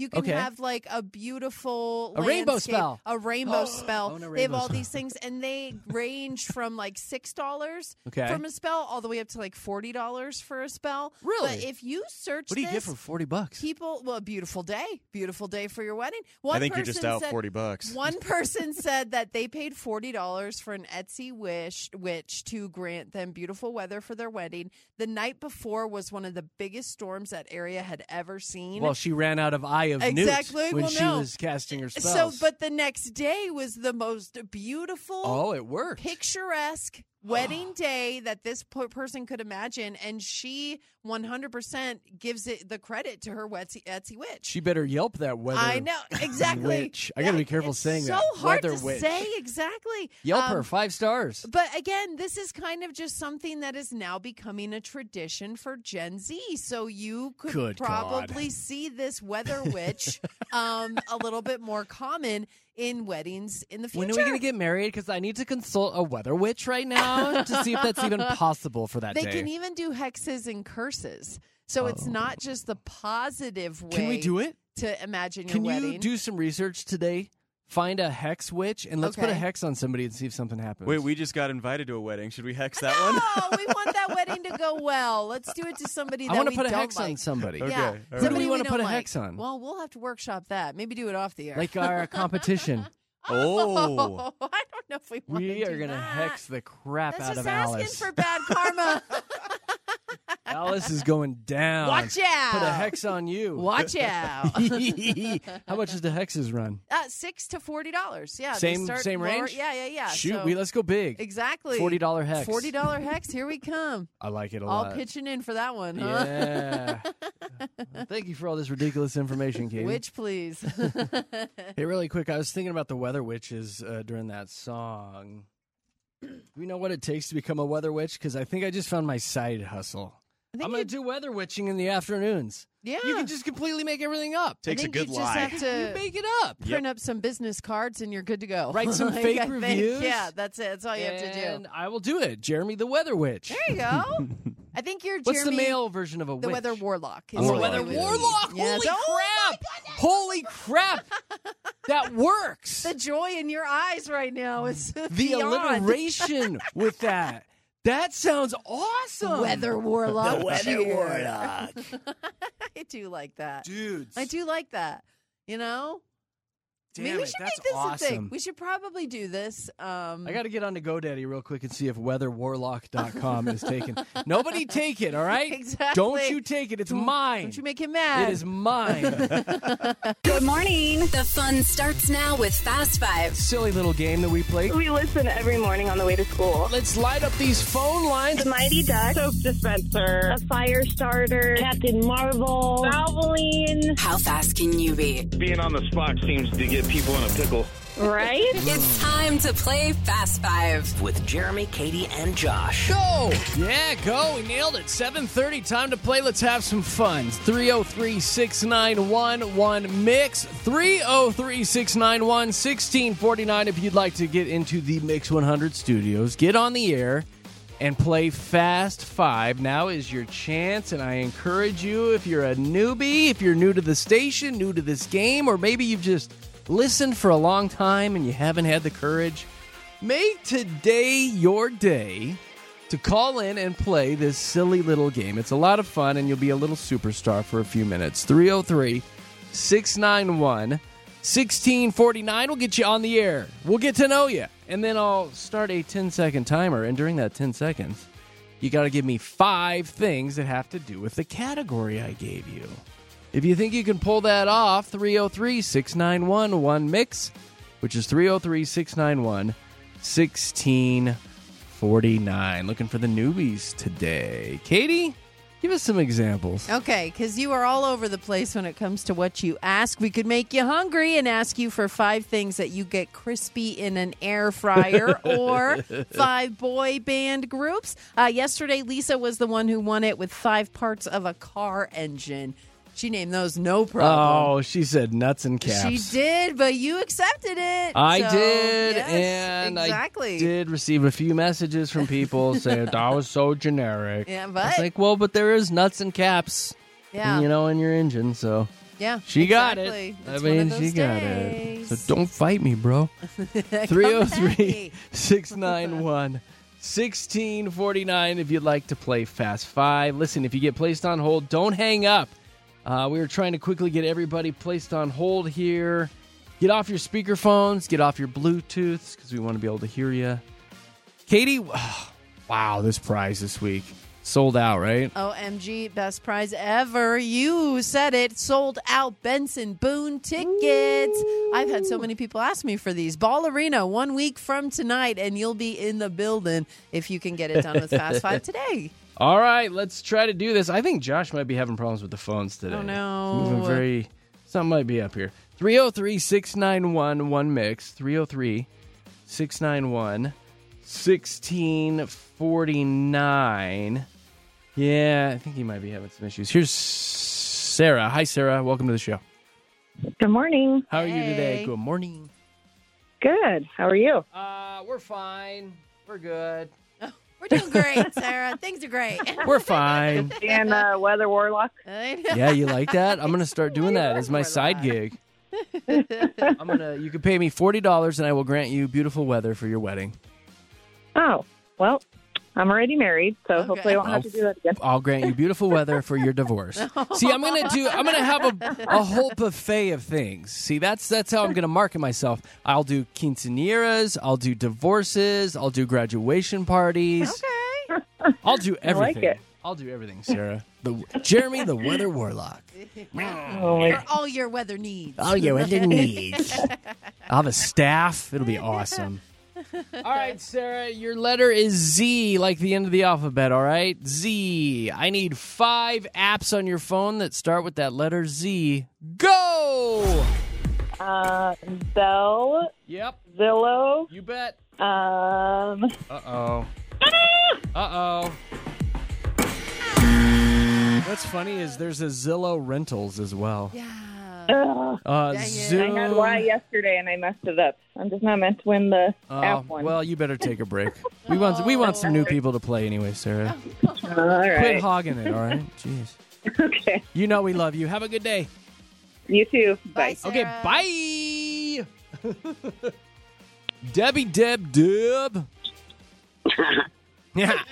You can Okay. have like a beautiful A rainbow landscape, spell. a rainbow spell. Oh, no, they have rainbow all spell. these things, and they range from like six dollars Okay. from a spell all the way up to like forty dollars for a spell. Really? But if you search, What do you this, get for forty bucks? people? Well, a beautiful day, beautiful day for your wedding. One I think you're just person out said- forty bucks. One person said that they paid forty dollars for an Etsy wish, witch to grant them beautiful weather for their wedding. The night before was one of the biggest storms that area had ever seen. Well, she ran out of Eye of Exactly. Newt when Well, she no. was casting her so, spells. but the next day was the most beautiful, oh, it worked. picturesque wedding day that this po- person could imagine, and she one hundred percent gives it the credit to her Etsy, Etsy witch. She better Yelp that weather. I know exactly. Witch. I gotta be careful it's saying so that. So hard Weather to witch. say exactly. Yelp Um, her five stars. But again, this is kind of just something that is now becoming a tradition for Gen Z. So you could Good probably God. see this weather witch um, a little bit more common in weddings in the future. When are we going to get married? Because I need to consult a weather witch right now to see if that's even possible for that They day. can even do hexes and curses. So it's not just the positive way Can we do it? to imagine your Can wedding. you do some research today? Find a hex witch and let's put a Okay. hex on somebody and see if something happens. Wait, we just got invited to a wedding. Should we hex that no, one? we want that wedding to go well. Let's do it to somebody that I want we to put a don't hex like. on somebody. Okay. Yeah. all right. Who do Somebody we wanna don't put a like. hex on? Well, we'll have to workshop that. Maybe do it off the air. Like our competition. Oh. I don't know if we want We to are do going to that. hex the crap That's out just of asking Alice. for bad karma. Alice is going down. Watch out. Put a hex on you. Watch out. How much does the hexes run? Uh, six to forty dollars. Yeah. they Same- start same lower- range? Yeah, yeah, yeah. Shoot, So- we let's go big. exactly forty dollar hex. Forty dollar hex. Here we come. I like it a All lot. pitching in for that one, huh? Yeah. Thank you for all this ridiculous information, Katie. Which, please. Hey, really quick, I was thinking about the weather witches uh, during that song. Do we know what it takes to become a weather witch? Because I think I just found my side hustle. think I'm going you- to do weather witching in the afternoons. Yeah. You can just completely make everything up. I Takes a think good you just lie. have to You make it up. print up some business cards and you're good to go. Write some Like, fake I think- reviews. Yeah, that's it. That's all you have to And do. I will do it. Jeremy the Weather Witch. There you go. I think you're What's Jeremy, the male version of a the witch? weather warlock. is I'm a what weather you would be. warlock. Yeah, Holy so- oh crap! Holy crap! That works. The joy in your eyes right now is The beyond. alliteration with that. That sounds awesome. Weather warlock. The weather cheer. warlock. I do like that. Dudes. I do like that. You know? Damn I mean, we it, should that's make this awesome. a thing. We should probably do this. Um, I got to get on to GoDaddy real quick and see if weather warlock dot com is taken. Nobody take it, all right? Exactly. Don't you take it. It's mine. Don't you make him mad. It is mine. Good morning. The fun starts now with Fast Five. Silly little game that we play. We listen every morning on the way to school. Let's light up these phone lines. The Mighty Duck, soap dispenser, a fire starter, Captain Marvel, Valvoline. How fast can you be? Being on the spot seems to get people in a pickle. Right? It's time to play Fast Five. With Jeremy, Katie, and Josh. Go! Yeah, go. We nailed it. seven thirty, time to play. Let's have some fun. three oh three, six nine one, one mix. three oh three, six nine one, one six four nine if you'd like to get into the Mix one hundred studios. Get on the air and play Fast Five. Now is your chance, and I encourage you, if you're a newbie, if you're new to the station, new to this game, or maybe you've just listened for a long time and you haven't had the courage, make today your day to call in and play this silly little game. It's a lot of fun, and you'll be a little superstar for a few minutes. three oh three, six nine one, one six four nine will get you on the air. We'll get to know you, and then I'll start a ten-second timer, and during that ten seconds, you got to give me five things that have to do with the category I gave you. If you think you can pull that off, three oh three, six nine one, one mix, which is three oh three, six nine one, one six four nine. Looking for the newbies today. Katie, give us some examples. Okay, because you are all over the place when it comes to what you ask. We could make you hungry and ask you for five things that you get crispy in an air fryer or five boy band groups. Uh, yesterday, Lisa was the one who won it with five parts of a car engine. She named those no problem. Oh, she said nuts and caps. She did, but you accepted it. I So, did, yes, and exactly. I did receive a few messages from people saying that was so generic. Yeah, I but was like, well, but there is nuts and caps, yeah. you know, in your engine, so Yeah, She got exactly. it. It's I one mean, of those she got days. it. So don't fight me, bro. three oh three, six nine one, one six four nine if you'd like to play Fast Five. Listen, if you get placed on hold, don't hang up. Uh, we were trying to quickly get everybody placed on hold here. Get off your speakerphones. Get off your Bluetooths because we want to be able to hear you. Katie, wow, this prize this week. Sold out, right? O M G, best prize ever. You said it. Sold out Benson Boone tickets. Ooh. I've had so many people ask me for these. Ball Arena, one week from tonight, and you'll be in the building if you can get it done with Fast Five today. All right, let's try to do this. I think Josh might be having problems with the phones today. Oh, no. Moving very, something might be up here. three oh three, six nine one, one mix. three oh three, six nine one, one six four nine. Yeah, I think he might be having some issues. Here's Sarah. Hi, Sarah. Welcome to the show. Good morning. How are Hey. you today? Good morning. Good. How are you? Uh, we're fine. We're good. We're doing great, Sarah. Things are great. We're fine. And uh, Weather Warlock. Yeah, you like that? I'm gonna start doing that as my side gig. I'm gonna. You can pay me forty dollars, and I will grant you beautiful weather for your wedding. Oh, well, I'm already married, so Okay. hopefully I won't have to do that again. I'll grant you beautiful weather for your divorce. See, I'm gonna do. I'm gonna have a, a whole buffet of things. See, that's that's how I'm gonna market myself. I'll do quinceañeras. I'll do divorces. I'll do graduation parties. Okay. I'll do everything. it. I'll do everything, Sarah. The Jeremy, the weather warlock. Oh, my For all your weather needs. All your weather needs. I'll have a staff. It'll be awesome. All right, Sarah, your letter is Z, like the end of the alphabet, all right? Z. I need five apps on your phone that start with that letter Z. Go! Uh, Bell, Yep, Zillow, you bet. um, Uh-oh. Uh-oh. What's funny is there's a Zillow Rentals as well. Yeah. ugh. Uh, Dang it. Zoom. I had Y yesterday and I messed it up. I'm just not meant to win the Oh, app one. well, you better take a break. We want we want some new people to play anyway, Sarah. All Quit right. hogging it, all right? Jeez. Okay. You know we love you. Have a good day. You too. Bye, Bye. Sarah. Okay, bye. Debbie Deb Deb. Yeah.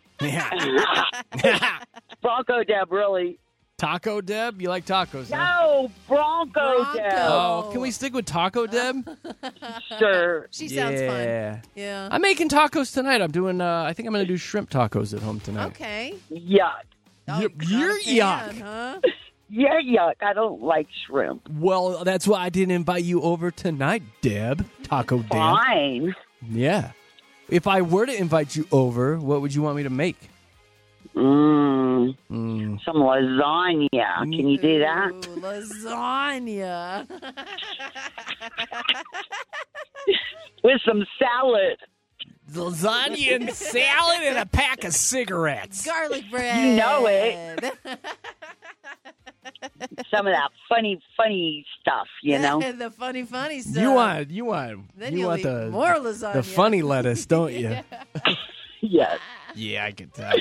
Yeah. Bronco Deb, really. Taco Deb? You like tacos, huh? No, Bronco, Bronco. Deb. Oh, can we stick with Taco Deb? Sure. She sounds yeah. fun. Yeah. I'm making tacos tonight. I'm doing, uh, I think I'm going to do shrimp tacos at home tonight. Okay. Yuck. Oh, You're- not a you're fan, yuck. Huh? Yeah, yuck. I don't like shrimp. Well, that's why I didn't invite you over tonight, Deb. Taco Deb. Fine. Yeah. If I were to invite you over, what would you want me to make? Mmm. Mm. Some lasagna. Can you do that? Ooh, lasagna. With some salad. Lasagna and salad and a pack of cigarettes. Garlic bread. You know it. Some of that funny, funny stuff, you know? The funny, funny stuff. You want, you want, Then you you'll want eat the more lasagna. the funny lettuce, don't you? Yes. Yeah, I can tell.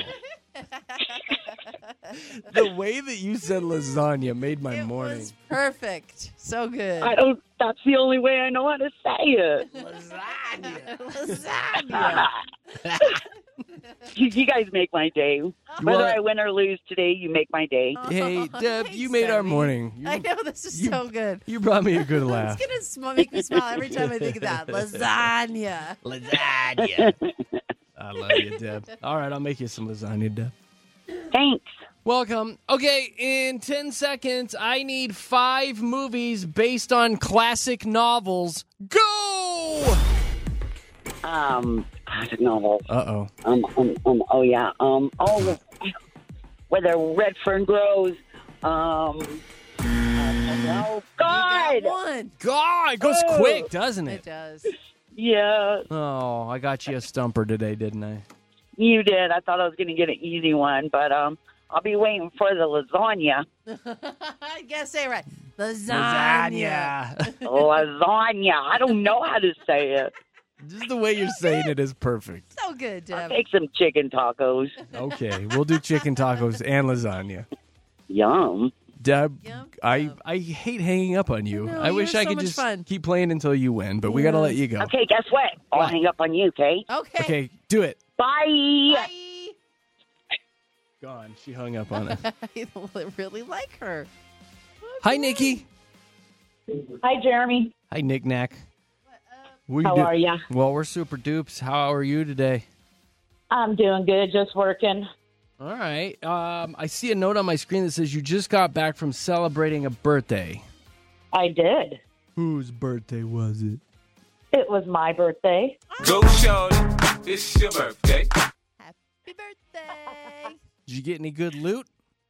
The way that you said lasagna made my It morning. was perfect. So good. I don't, that's the only way I know how to say it. Lasagna. Lasagna. You, you guys make my day. Whether Well- I win or lose today, you make my day. Hey, Oh, Deb, thanks, you made our Debbie. morning. You, I know this is you- so good. you brought me a good laugh. It's gonna sm- make me smile every time I think of that lasagna. Lasagna. I love you, Deb. All right, I'll make you some lasagna, Deb. Thanks. Welcome. Okay, in ten seconds, I need five movies based on classic novels. Go! Um, classic novel. Uh-oh. Um, um, um, oh yeah. Um, oh, where the red fern grows. Um, oh God. You got one. God, it goes Oh. quick, doesn't It it? does. Yeah, Oh, I got you a stumper today, didn't I? you did. I thought I was going to get an easy one, but um, I'll be waiting for the lasagna. I guess say it right. Lasagna. Lasagna. I don't know how to say it. Just the way you're saying it is perfect. So good, I'll Deb. take some chicken tacos. Okay, we'll do chicken tacos and lasagna. Yum. Deb, Yep, I yep. I hate hanging up on you. I know, I you wish were I so could much just fun. keep playing until you win, but we got to Yeah. let you go. Okay, guess what? I'll What? hang up on you, okay? Okay. Okay, do it. Bye. Bye. Gone. She hung up on it. I really like her. Hi, Nikki. Hi, Jeremy. Hi, Nick Knack. We How do- are ya? Well, we're super dupes. How are you today? I'm doing good, just working. All right. Um, I see a note on my screen that says you just got back from celebrating a birthday. I did. Whose birthday was it? It was my birthday. Go, shorty. It's your birthday. Happy birthday. Did you get any good loot?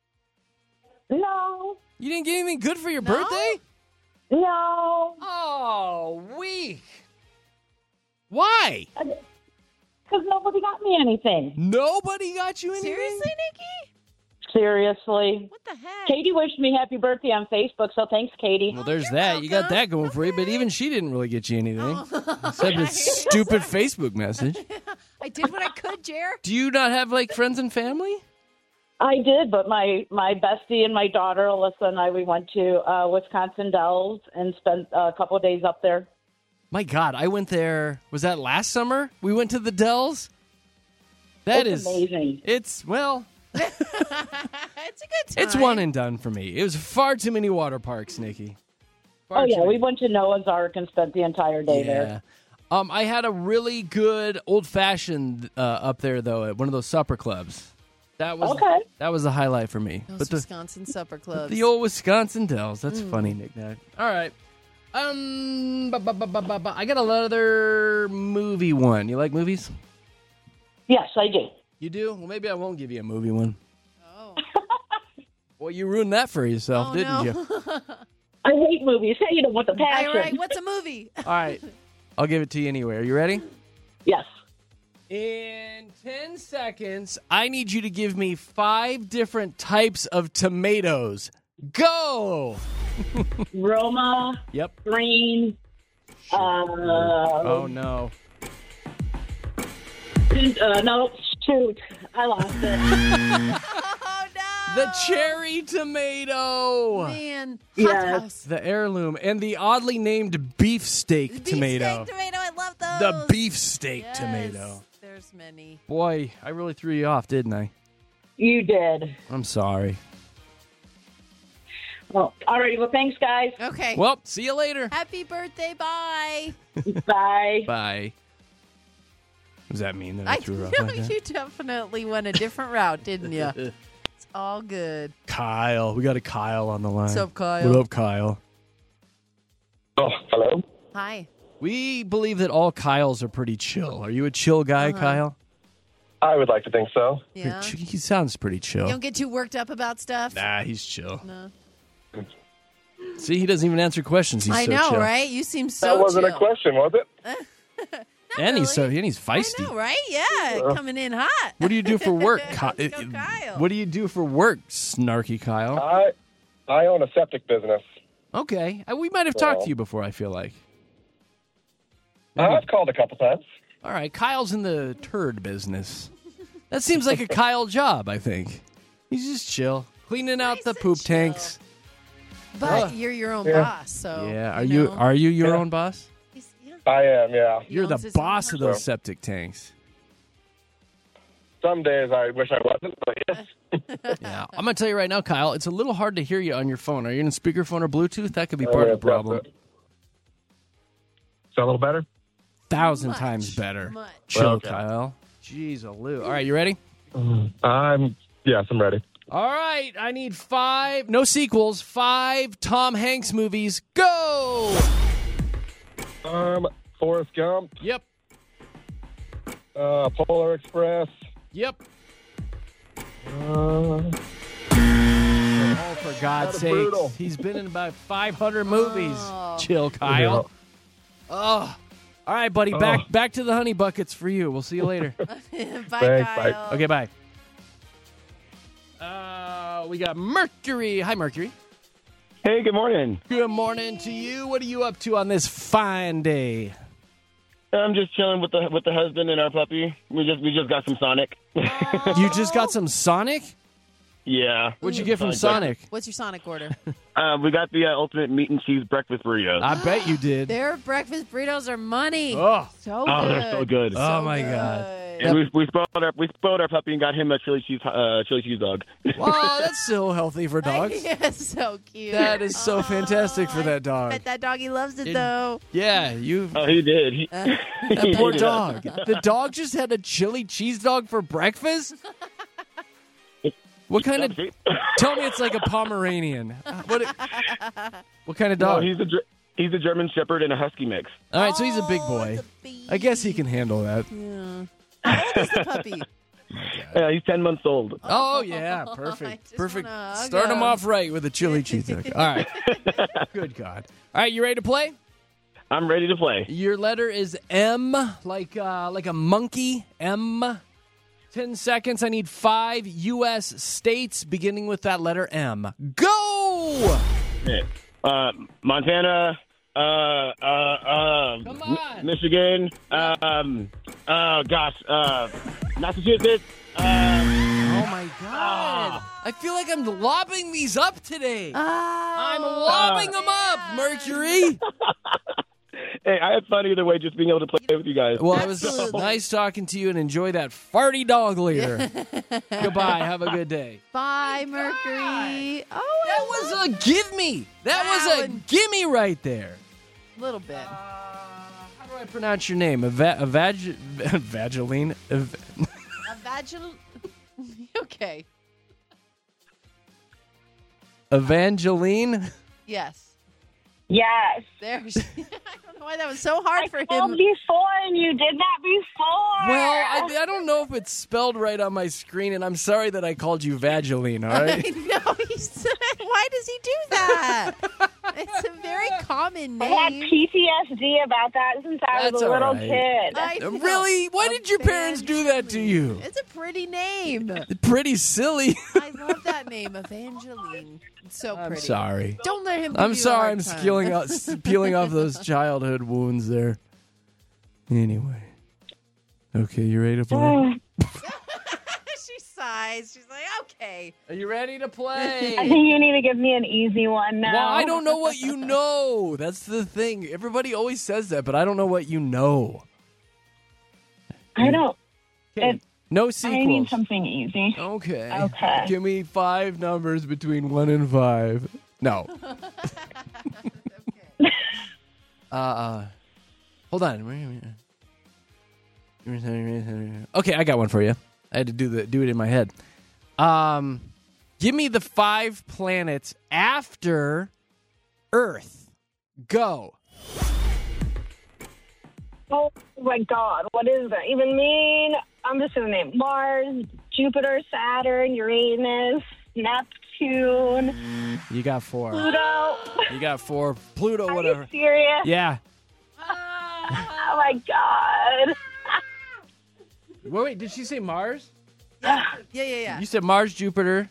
No. You didn't get anything good for your No? birthday? No. Oh, weak. Why? Because nobody got me anything. Nobody got you anything? Seriously, Nikki? Seriously. What the heck? Katie wished me happy birthday on Facebook, so thanks, Katie. Well, there's you're that. You got welcome. that going for you, but even she didn't really get you anything. Oh. Except a stupid Facebook message. I did what I could, Jer. Do you not have, like, friends and family? I did, but my, my bestie and my daughter, Alyssa, and I, we went to uh, Wisconsin Dells and spent a couple of days up there. My God, I went there. Was that last summer? We went to the Dells? That It's is amazing. It's, well, It's a good time. it's one and done for me. It was far too many water parks, Nikki. Far Oh, too yeah, we many. went to Noah's Ark and spent the entire day there. Yeah. Um, I had a really good old-fashioned uh, up there, though, at one of those supper clubs. That was Okay. that was the highlight for me. Those but the, Wisconsin supper clubs. the old Wisconsin Dells. That's Mm. funny, Nick Nack. All right. Um, ba, ba, ba, ba, ba, ba. I got another movie one. You like movies? Yes, I do. You do? Well, maybe I won't give you a movie one. Oh. Well, you ruined that for yourself, Oh, didn't no. you? I hate movies. Hey, you know what the passion. All right, what's a movie? All right. I'll give it to you anyway. Are you ready? Yes. In ten seconds, I need you to give me five different types of tomatoes. Go! Roma, Yep. green, uh, Oh, no. uh, no, shoot, I lost it. Oh, no. The cherry tomato. Man. Hot Yes. House. The heirloom. And the oddly named beefsteak tomato. Beefsteak tomato. I love those. The beefsteak Yes. tomato. There's many. Boy, I really threw you off, didn't I? You did. I'm sorry. Well, all right. Well, thanks, guys. Okay. Well, see you later. Happy birthday. Bye. Bye. Bye. What does that mean that I, I threw her off know like that? you definitely went a different route, didn't you? It's all good. Kyle. We got a Kyle on the line. What's up, Kyle? What up, Kyle? Oh, hello. Hi. We believe that all Kyles are pretty chill. Are you a chill guy, Uh-huh. Kyle? I would like to think so. Yeah. He sounds pretty chill. You don't get too worked up about stuff? Nah, he's chill. No. See, he doesn't even answer questions. He's I so know, chill. right? You seem so that wasn't chill. a question, was it? And he's so and he's feisty. I know, right? Yeah, Uh. coming in hot. What do you do for work, Ky- Let's go, Kyle. What do you do for work, snarky Kyle? I I own a septic business. Okay, Uh, we might have talked to you before. I feel like. I've called a couple times. All right, Kyle's in the turd business. That seems like a Kyle job. I think he's just chill, cleaning out Nice the and poop chill. tanks. But Oh. you're your own Yeah. boss, so yeah, are you? you, know. are you your Yeah. own boss? He's- yeah. I am, yeah. He You're the owns his own boss of house. those septic tanks. Some days I wish I wasn't, but yes. Yeah, I'm gonna tell you right now, Kyle. It's a little hard to hear you on your phone. Are you in speakerphone or Bluetooth? That could be part of the problem. Is that a little better? Thousand Much, times better. much. Chill, Okay. Kyle. Jeez, Lou. All right, you ready? I'm, yes, I'm ready. All right, I need five, no sequels, five Tom Hanks movies. Go! Um, Forrest Gump, Yep, uh, Polar Express, yep. uh, Oh, for God's That's sake. brutal. He's been in about five hundred movies. Oh. Chill, Kyle. Oh. All right, buddy, back Oh. back to the honey buckets for you. We'll see you later. bye, Thanks, Kyle. bye. Okay, bye. Uh, we got Mercury. Hi, Mercury. Hey, good morning. Good morning to you. What are you up to on this fine day? I'm just chilling with the with the husband and our puppy. We just we just got some Sonic. You just got some Sonic? Yeah. What'd you get from Uh, Sonic? What's your Sonic order? Uh, we got the uh, ultimate meat and cheese breakfast burritos. I bet you did. Their breakfast burritos are money. Oh. So Oh, good. they're so good. Oh, my God. And we, we spoiled our we spoiled our puppy and got him a chili cheese uh, chili cheese dog. Wow, that's so healthy for dogs. Yeah, so cute. That is so fantastic for that I dog. bet that doggy loves it, It- though. Yeah, you. Oh, he did. He, That he poor did. dog. The dog just had a chili cheese dog for breakfast? What kind of... Tell me it's like a Pomeranian. What, what kind of No, dog? he's a Ger- he's a German Shepherd and a Husky mix. All right, so he's a big boy. I guess he can handle that. Yeah. How old is the puppy? Yeah, he's ten months old. Oh, yeah, I perfect. just Perfect. wanna hug Start him him. off right with a chili cheese dog. All right. Good God. All right, you ready to play? I'm ready to play. Your letter is M, like uh, like a monkey. M. Ten seconds. I need five U S states beginning with that letter M. Go! Okay. Uh, Montana, uh, uh, uh, Come M- on. Michigan, um, uh, gosh, uh, Massachusetts. Um, Oh my God! I feel like I'm lobbing these up today. Oh, I'm lobbing them up, Mercury. hey, I had fun either way, just being able to play with you guys. Well, it was nice talking to you, and enjoy that farty dog leader. Goodbye. Have a good day. Bye, Mercury. Oh, That was a give me. That was a Alan. gimme right there. a little bit. How do I pronounce your name? Eva- Evag- Evangeline? Ev- A vaginal. Okay. Evangeline? Yes. Yes. There. She, I don't know why that was so hard I for called him. before, and you did that before. Well, I, I don't know if it's spelled right on my screen, and I'm sorry that I called you Vageline, all right? I know. He said, why does he do that? It's a very common I had name. P T S D about that since I was That's a all little right. kid. I know. Really? Why did your parents do that to you? It's a pretty name. Pretty silly. I love that name, Evangeline. It's so I'm pretty. sorry. Don't let him. Give I'm you a sorry hard I'm time. peeling off, peeling off those childhood wounds there. Anyway. Okay, you ready to play? She sighs. She's like, okay. Are you ready to play? I think you need to give me an easy one now. Well, I don't know what you know. That's the thing. Everybody always says that, but I don't know what you know. I don't. Okay. It, No I sequels. need something easy. Okay. Okay. Give me five numbers between one and five. No. uh, uh, hold on. Okay, I got one for you. I had to do the do it in my head. Um, give me the five planets after Earth. Go. Oh my God, what does that even mean? I'm just gonna name Mars, Jupiter, Saturn, Uranus, Neptune, You got four. Pluto. You got four. Pluto, Are whatever. you serious? Yeah. Oh my God. Wait, wait, did she say Mars? Yeah, yeah, yeah. yeah. You said Mars, Jupiter.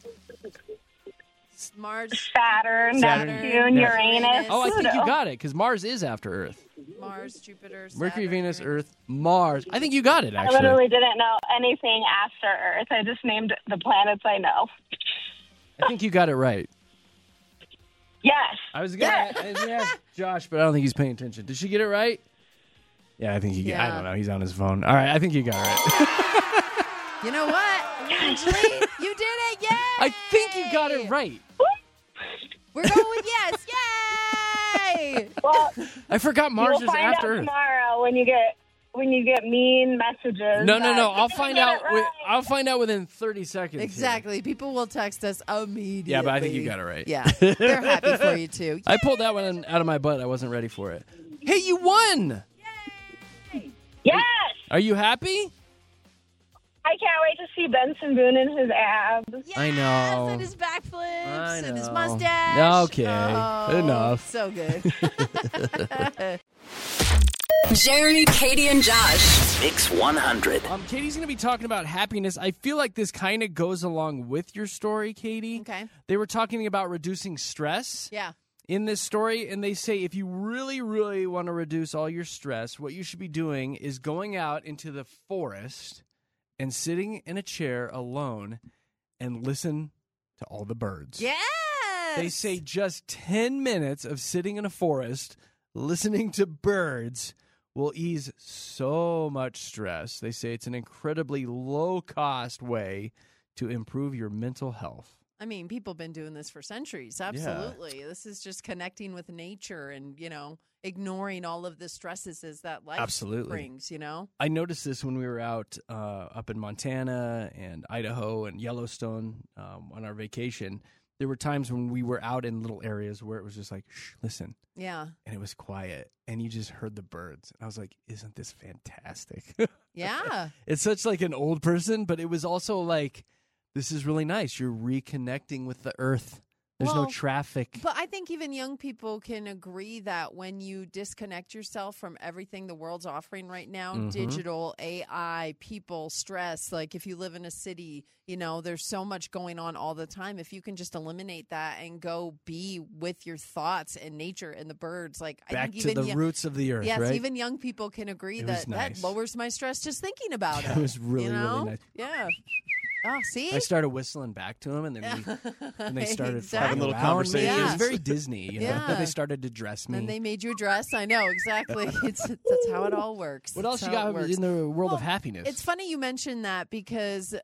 Mars, Saturn, Saturn, Neptune, Neptune. Uranus. Oh, I think you Pluto. got it, because Mars is after Earth. Mars, Jupiter, Mercury, Saturn, Venus, Uranus. Earth, Mars. I think you got it, I actually. literally didn't know anything after Earth. I just named the planets I know. I think you got it right. Yes. I was gonna, I was gonna ask Josh, but I don't think he's paying attention. Did she get it right? Yeah, I think he. I Yeah. don't know. He's on his phone. All right, I think you got it right. You know what? Angeline, you did it! Yay! I think you got it right. We're going with yes! Yay! Well, I forgot Mars you'll is find after out Earth. tomorrow when you get when you get mean messages. No, no, that no. you I'll didn't find get out. it With, right. I'll find out within thirty seconds. here. Exactly. People will text us immediately. Yeah, but I think you got it right. Yeah, they're happy for you too. I pulled that one out of my butt. I wasn't ready for it. Hey, you won! Yes. Are you happy? I can't wait to see Benson Boone and his abs. Yes, I know. and his backflips I and his know. mustache. Okay, Oh, enough. So good. Jeremy, Katie, and Josh. Mix one hundred. Um, Katie's going to be talking about happiness. I feel like this kind of goes along with your story, Katie. Okay. They were talking about reducing stress Yeah. in this story, and they say if you really, really want to reduce all your stress, what you should be doing is going out into the forest and sitting in a chair alone and listen to all the birds. Yes! They say just ten minutes of sitting in a forest listening to birds will ease so much stress. They say it's an incredibly low-cost way to improve your mental health. I mean, people have been doing this for centuries. Absolutely. Yeah. This is just connecting with nature and, you know, ignoring all of the stresses that life Absolutely. brings, you know? I noticed this when we were out uh, up in Montana and Idaho and Yellowstone um, on our vacation. There were times when we were out in little areas where it was just like, shh, listen. Yeah. And it was quiet. And you just heard the birds. And I was like, isn't this fantastic? Yeah. It's such like an old person, but it was also like, this is really nice. You're reconnecting with the earth. There's well, no traffic. But I think even young people can agree that when you disconnect yourself from everything the world's offering right now, Mm-hmm. digital, A I, people, stress, like if you live in a city, you know, there's so much going on all the time. If you can just eliminate that and go be with your thoughts and nature and the birds, like Back I think to even the young, roots of the earth, yes, right? even young people can agree It that was nice. that lowers my stress just thinking about it. It was really, you know? really nice. Yeah. Oh, see? I started whistling back to them, and then we, and they started Exactly. having Having little around me. conversations. It was very Disney. You know? Yeah. Then they started to dress me. And they made you a dress. I know, exactly. It's That's how it all works. What That's else you how it got works. in the world Well, of happiness? It's funny you mentioned that because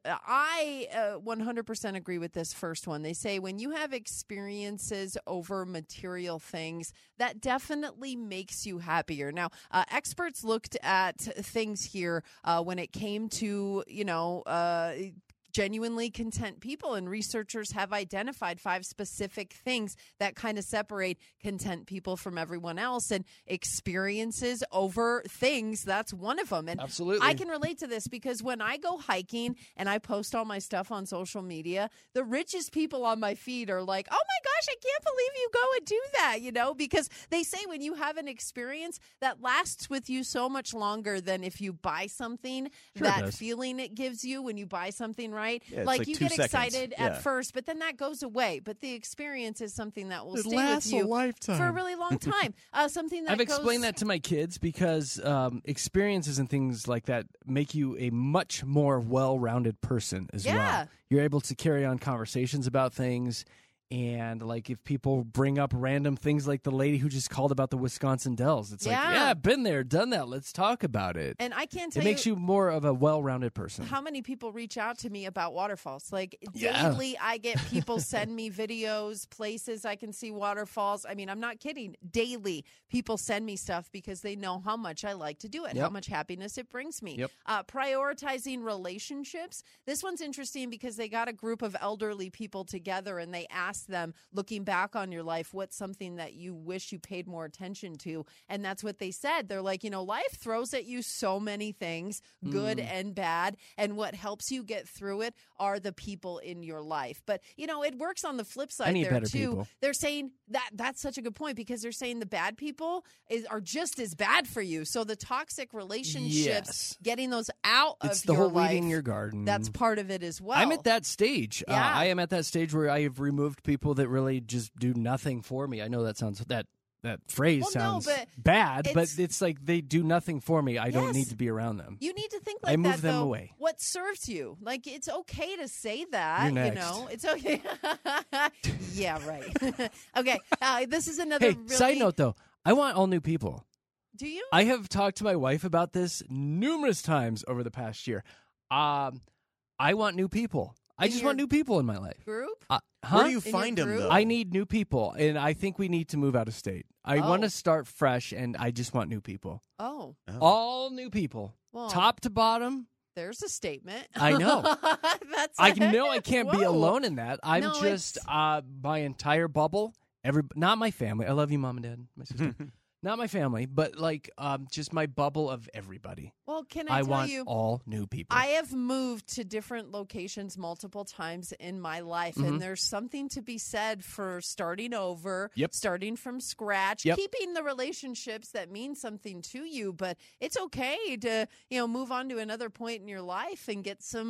I uh, one hundred percent agree with this first one. They say when you have experiences over material things, that definitely makes you happier. Now, uh, experts looked at things here uh, when it came to, you know, uh, genuinely content people, and researchers have identified five specific things that kind of separate content people from everyone else, and experiences over things, that's one of them. And Absolutely. I can relate to this because when I go hiking and I post all my stuff on social media, the richest people on my feed are like, oh my gosh, I can't believe you go and do that, you know, because they say when you have an experience that lasts with you so much longer than if you buy something, Sure it that does. feeling it gives you when you buy something, right? Yeah, it's like, like you two get seconds. excited Yeah. at first, but then that goes away. But the experience is something that will It stay lasts with a you lifetime. for a really long time. Uh, something that I've explained goes, that to my kids because um, experiences and things like that make you a much more well-rounded person as Yeah. well. You're able to carry on conversations about things. And, like, if people bring up random things like the lady who just called about the Wisconsin Dells, it's Yeah. like, yeah, I've been there, done that. Let's talk about it. And I can't tell It makes you more of a well-rounded person. how many people reach out to me about waterfalls. Like Yeah. daily, I get people send me videos, places I can see waterfalls. I mean, I'm not kidding. Daily, people send me stuff because they know how much I like to do it, Yep. how much happiness it brings me. Yep. Uh, prioritizing relationships. This one's interesting because they got a group of elderly people together and they asked them, looking back on your life, what's something that you wish you paid more attention to? And that's what they said. They're like, you know, life throws at you so many things, good Mm. and bad. And what helps you get through it are the people in your life. But, you know, it works on the flip side need there, better too. people. They're saying that that's such a good point because they're saying the bad people is, are just as bad for you. So the toxic relationships, Yes. getting those out It's of the your whole life, weeding your garden. that's part of it as well. I'm at that stage. Uh, Yeah. I am at that stage where I have removed people that really just do nothing for me. I know that sounds that that phrase Well, no, sounds but bad, but it's- it's like they do nothing for me. I don't Yes. need to be around them. You need to think I like move that, them though. away. What serves you? Like, it's okay to say that, You're you next. know? It's okay. Yeah, right. Okay, uh, this is another Hey, really... side note though, I want all new people. Do you? I have talked to my wife about this numerous times over the past year. Um, I want new people. I In just your want new people in my life. Group? Uh, huh? Where do you In your find them, group? though? I need new people, and I think we need to move out of state. I want Oh. to start fresh, and I just want new people. Oh, All new people, Well, top to bottom. there's a statement. I know. That's I know I can't be Whoa. alone in that. I'm No, just it's- uh, my entire bubble. Every not my family. I love you, mom and dad, my sister. Not my family, but like um, just my bubble of everybody. Well, can I, I tell want you... all new people. I have moved to different locations multiple times in my life, Mhm. and there's something to be said for starting over, Yep. starting from scratch, Yep. keeping the relationships that mean something to you. But it's okay to, you know, move on to another point in your life and get some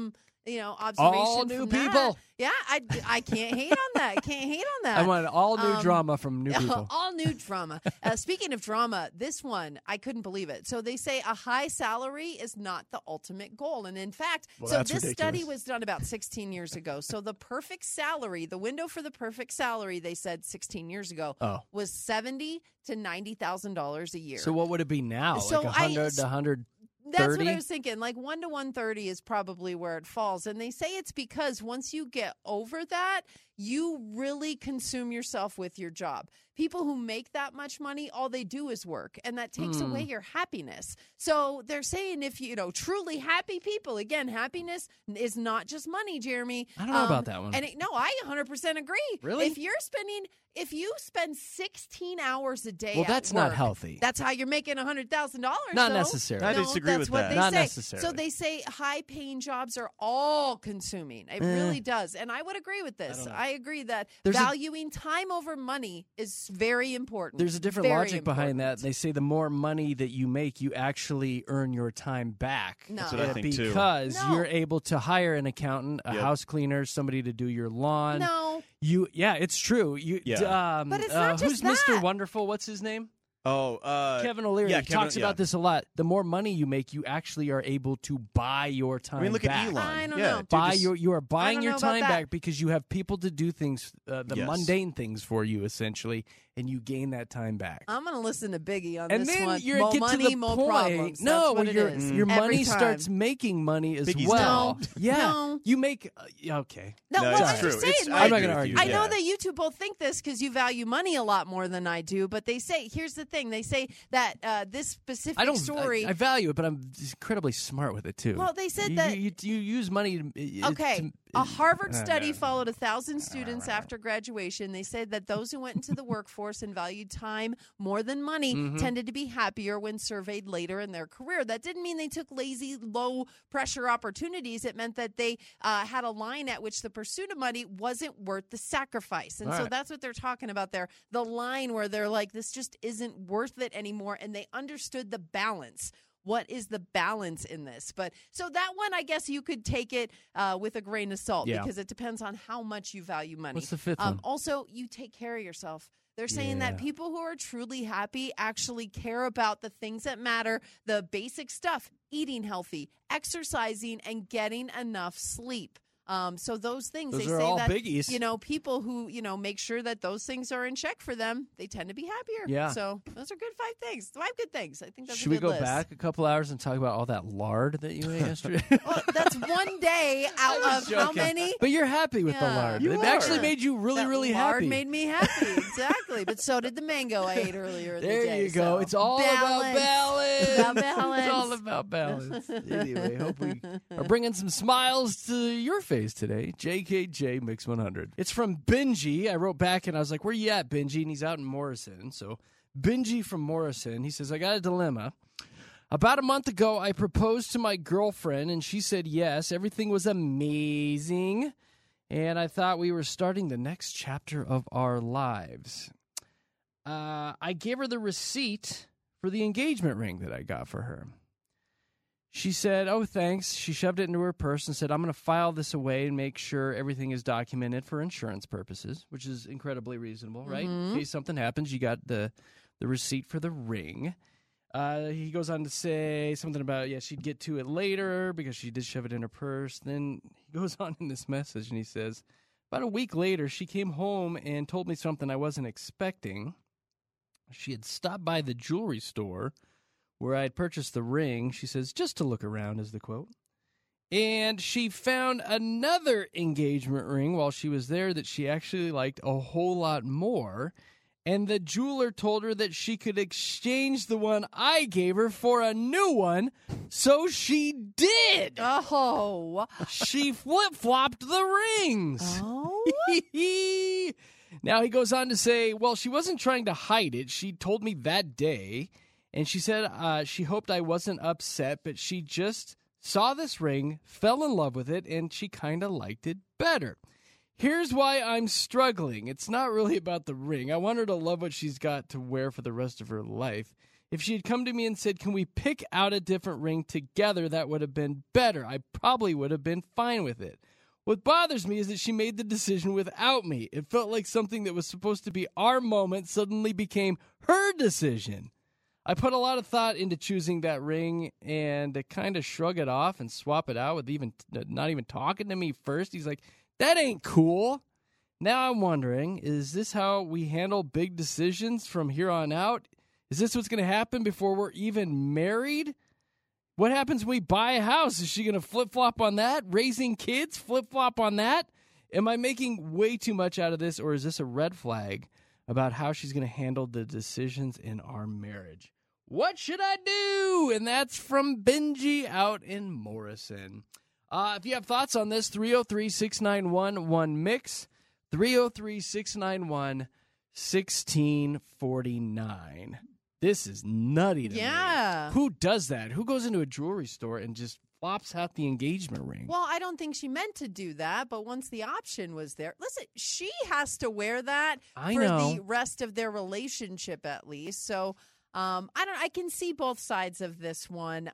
you know, observation All new from that. people. Yeah, I, I can't hate on that. Can't hate on that. I want all new Um, drama from new people. All new drama. Uh, speaking of drama, this one, I couldn't believe it. So they say a high salary is not the ultimate goal. And in fact, Well, so that's this ridiculous. study was done about sixteen years ago. So the perfect salary, the window for the perfect salary, they said sixteen years ago, Oh. was seventy to ninety thousand dollars a year. So what would it be now? So like I- one hundred to one hundred thirty? That's what I was thinking. Like one to one thirty is probably where it falls. And they say it's because once you get over that, you really consume yourself with your job. People who make that much money, all they do is work, and that takes Hmm. away your happiness. So they're saying if you, you know, truly happy people, again, happiness is not just money, Jeremy. I don't know about that one. And it, no, I one hundred percent agree. Really? If you're spending, if you spend sixteen hours a day Well, at that's not work, healthy. That's how you're making one hundred thousand dollars. Not though. necessarily. I No, disagree that's with what that. They Not say. necessarily. So they say high-paying jobs are all consuming. It Eh. really does, and I would agree with this. don't know. I, agree that There's a- valuing time over money is very important. There's a different Very logic behind that. important. They say the more money that you make, you actually earn your time back. No. That's what I Uh, think, too. because No. you're able to hire an accountant, a Yep. house cleaner, somebody to do your lawn. No, You, yeah, it's true. You, Yeah. d- um, But it's uh, not who's just Mister that. Wonderful? What's his name? Oh, uh, Kevin O'Leary yeah, he Kevin- talks yeah. about this a lot. The more money you make, you actually are able to buy your time I mean, look back. at Elon. I don't yeah, know. dude, Buy just- your, you are buying don't your know about time that. back because you have people to do things, uh, the Yes. mundane things for you, essentially, and you gain that time back. I'm going to listen to Biggie on and this then one. you More get money, to the more point. problems. No, That's when what it your is. your Every money time. starts making money as Biggie's well. down. Yeah, No. you make. Uh, yeah, okay. No, No, well, it's I'm true. just saying, It's- like, I I'm not agree gonna with argue. you. I Yeah. know that you two both think this because you value money a lot more than I do, but they say, here's the thing. They say that uh, this specific I don't. story. I, I value it, but I'm incredibly smart with it too. Well, they said you, that- you, you use money. To, uh, Okay. to- A Harvard uh, study followed a thousand students after graduation. They said that those who went into the workforce and valued time more than money Mm-hmm. tended to be happier when surveyed later in their career. That didn't mean they took lazy, low pressure opportunities. It meant that they uh, had a line at which the pursuit of money wasn't worth the sacrifice. And All so right. that's what they're talking about there. The line where they're like, this just isn't worth it anymore. And they understood the balance. What is the balance in this? But so that one, I guess you could take it uh, with a grain of salt Yeah. because it depends on how much you value money. What's the fifth um, one? Also, you take care of yourself. They're saying that Yeah. people who are truly happy actually care about the things that matter, the basic stuff, eating healthy, exercising, and getting enough sleep. Um, so those things, Those they are say all that, biggies. you know, people who, you know, make sure that those things are in check for them, they tend to be happier. Yeah. So those are good five things. Five good things. I think that's Should a we good go list. back a couple hours and talk about all that lard that you ate yesterday? Well, that's one day out of how Joking. many? But you're happy with the Yeah. lard. You it actually are. made you really, That really lard happy. made me happy, exactly. But so did the mango I ate earlier in there the day. you go. so It's all about balance. It's about balance. It's all about balance. Anyway, hope we are bringing some smiles to your face today. J K J Mix one hundred. It's from Benji. I wrote back and I was like, where you at, Benji? And he's out in Morrison. So Benji from Morrison, he says, I got a dilemma. About a month ago, I proposed to my girlfriend, and she said yes. Everything was amazing, and I thought we were starting the next chapter of our lives. Uh, I gave her the receipt for the engagement ring that I got for her. She said, oh, thanks. She shoved it into her purse and said, I'm going to file this away and make sure everything is documented for insurance purposes, which is incredibly reasonable, right? Mhm. In case something happens, you got the, the receipt for the ring. Uh, he goes on to say something about, yeah, she'd get to it later because she did shove it in her purse. Then he goes on in this message and he says, about a week later, she came home and told me something I wasn't expecting. She had stopped by the jewelry store where I had purchased the ring. She says, just to look around is the quote. And she found another engagement ring while she was there that she actually liked a whole lot more. And the jeweler told her that she could exchange the one I gave her for a new one. So she did. Oh. She flip-flopped the rings. Oh. Now he goes on to say, well, she wasn't trying to hide it. She told me that day. And she said uh, she hoped I wasn't upset, but she just saw this ring, fell in love with it, and she kind of liked it better. Here's why I'm struggling. It's not really about the ring. I want her to love what she's got to wear for the rest of her life. If she had come to me and said, can we pick out a different ring together, that would have been better. I probably would have been fine with it. What bothers me is that she made the decision without me. It felt like something that was supposed to be our moment suddenly became her decision. I put a lot of thought into choosing that ring, and to kind of shrug it off and swap it out with even not even talking to me first. He's like, that ain't cool. Now I'm wondering, is this how we handle big decisions from here on out? Is this what's going to happen before we're even married? What happens when we buy a house? Is she going to flip-flop on that? Raising kids, flip-flop on that? Am I making way too much out of this, or is this a red flag about how she's going to handle the decisions in our marriage? What should I do? And that's from Benji out in Morrison. Uh, if you have thoughts on this, three oh three, six nine one, one mix, three oh three, six nine one, one six four nine. This is nutty to Yeah. me. Who does that? Who goes into a jewelry store and just flops out the engagement ring? Well, I don't think she meant to do that, but once the option was there, listen, she has to wear that I for know. the rest of their relationship at least. So, um, I don't. I can see both sides of this one.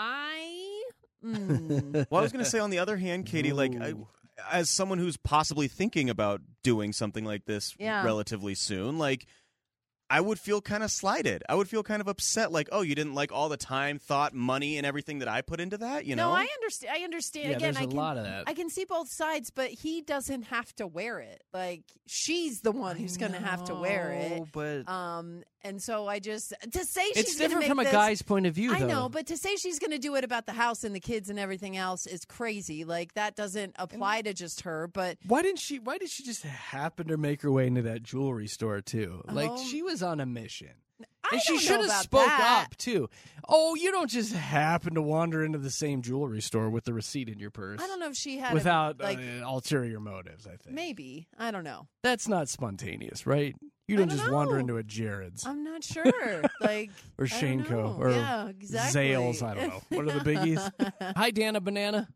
I. Mm. Well, I was going to say, on the other hand, Katie, like, I, as someone who's possibly thinking about doing something like this Yeah. relatively soon, like, I would feel kind of slighted. I would feel kind of upset, like, oh, you didn't like all the time, thought, money, and everything that I put into that, you know? No, I understand. I understand. Yeah, Again, there's I a can, lot of that. I can see both sides, but he doesn't have to wear it. Like, she's the one who's going to have to wear it. But Um, and so I just to say it's she's gonna different make from a this- guy's point of view, I though. know, but to say she's going to do it about the house and the kids and everything else is crazy. Like, that doesn't apply to just her. But Why didn't she? Why did she just happen to make her way into that jewelry store too? Like Oh. she was on a mission, I and she don't know should have about spoke that. up too. Oh, you don't just happen to wander into the same jewelry store with the receipt in your purse. I don't know if she had a- without like uh, ulterior motives. I think maybe I don't know. that's not spontaneous, right? You I don't don't just wander know. into a Jared's I'm not sure. Like or I don't Shaneco know. or yeah, exactly. Zales. I don't know. What are the biggies? Hi, Dana Banana.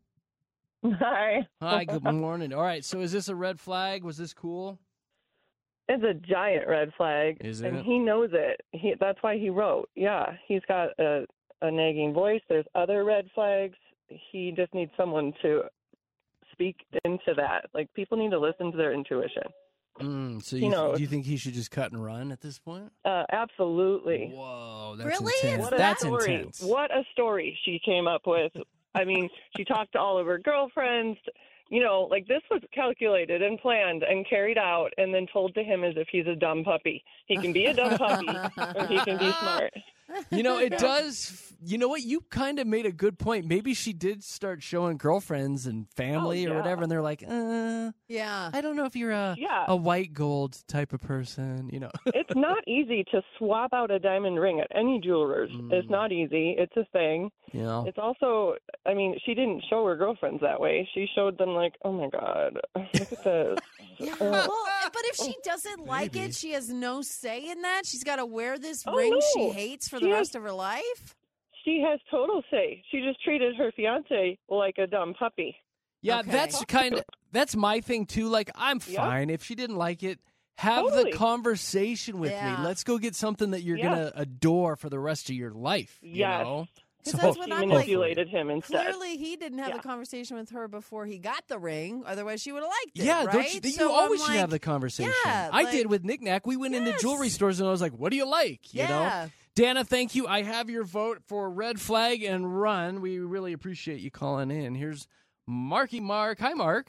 Hi. Hi. Good morning. All right. So, is this a red flag? Was this cool? It's a giant red flag. Is And it? he knows it. He, that's why he wrote. Yeah, he's got a, a nagging voice. There's other red flags. He just needs someone to speak into that. Like, people need to listen to their intuition. Mm, so He you, knows. do you think he should just cut and run at this point? Uh, absolutely. Whoa, that's Really? intense. What a That's story. intense. What a story she came up with. I mean, she talked to all of her girlfriends. You know, like, this was calculated and planned and carried out and then told to him as if he's a dumb puppy. He can be a dumb puppy or he can be smart. You know, it does. You know what? You kind of made a good point. Maybe she did start showing girlfriends and family Oh, or yeah. whatever, and they're like, uh, Yeah. I don't know if you're a, Yeah. a white gold type of person, you know. It's not easy to swap out a diamond ring at any jeweler's. It's not easy. It's a thing. You know? It's also, I mean, she didn't show her girlfriends that way. She showed them like, oh my God, look at this. Yeah. Uh, Well, but if she doesn't like Maybe. it, she has no say in that. She's got to wear this Oh, ring she no. hates for She the has- rest of her life. She has total say. She just treated her fiance like a dumb puppy. Yeah, Okay. that's kind of that's my thing too. Like, I'm Yep. fine if she didn't like it. Have Totally. the conversation with Yeah. me. Let's go get something that you're Yeah. gonna adore for the rest of your life. You Yes. know? 'Cause So- that's what She I'm like. manipulated him instead. Clearly, he didn't have Yeah. the conversation with her before he got the ring. Otherwise, she would have liked it. Yeah, right? don't you, you So always I'm should like, have the conversation. yeah, I like- did with Knick Knack. We went into Yes. jewelry stores and I was like, what do you like? You Yeah. know? Dana, thank you. I have your vote for red flag and run. We really appreciate you calling in. Here's Marky Mark. Hi, Mark.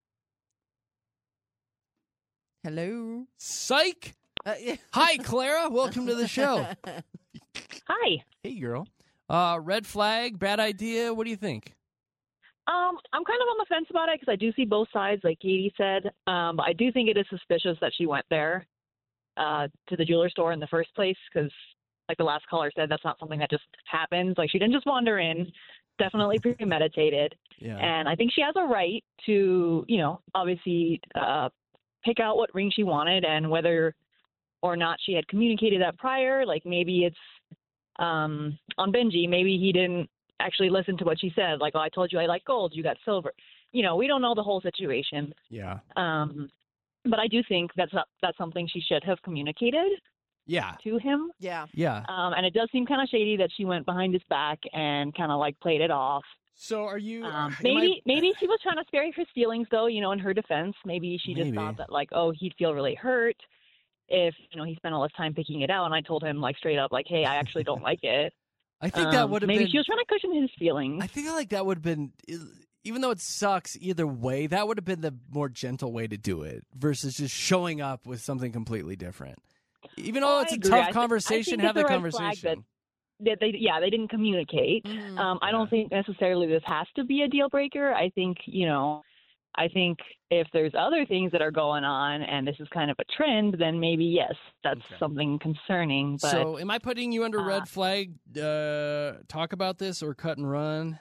Hello. Psych. Uh, yeah. Hi, Clara. Welcome to the show. Hi. Hey, girl. Uh, red flag, bad idea. What do you think? Um, I'm kind of on the fence about it because I do see both sides, like Katie said. Um, but I do think it is suspicious that she went there uh, to the jeweler store in the first place because, like the last caller said, that's not something that just happens. Like, she didn't just wander in. Definitely premeditated. Yeah. And I think she has a right to, you know, obviously uh, pick out what ring she wanted and whether or not she had communicated that prior. Like, maybe it's um, on Benji. Maybe he didn't actually listen to what she said. Like, oh, I told you I like gold. You got silver. You know, we don't know the whole situation. Yeah. Um, but I do think that's not, that's something she should have communicated. Yeah. to him. Yeah. Yeah. Um, and it does seem kind of shady that she went behind his back and kind of like played it off. So are you? Um, am maybe I- maybe she was trying to spare his feelings, though. You know, in her defense, maybe she just Maybe. thought that like, oh, he'd feel really hurt if you know he spent all his time picking it out. And I told him like straight up, like, hey, I actually don't like it. I think that Um, would have maybe been. she was trying to cushion his feelings. I think like that would have been, even though it sucks either way, that would have been the more gentle way to do it versus just showing up with something completely different. Even though Oh, it's I a agree. tough I thi- I conversation, think have it's the a red flag conversation. that they yeah they didn't communicate. Mm-hmm. Um, I don't think necessarily this has to be a deal breaker. I think you know, I think if there's other things that are going on and this is kind of a trend, then maybe yes, that's something concerning. But So, am I putting you under uh, red flag? Uh, talk about this or cut and run?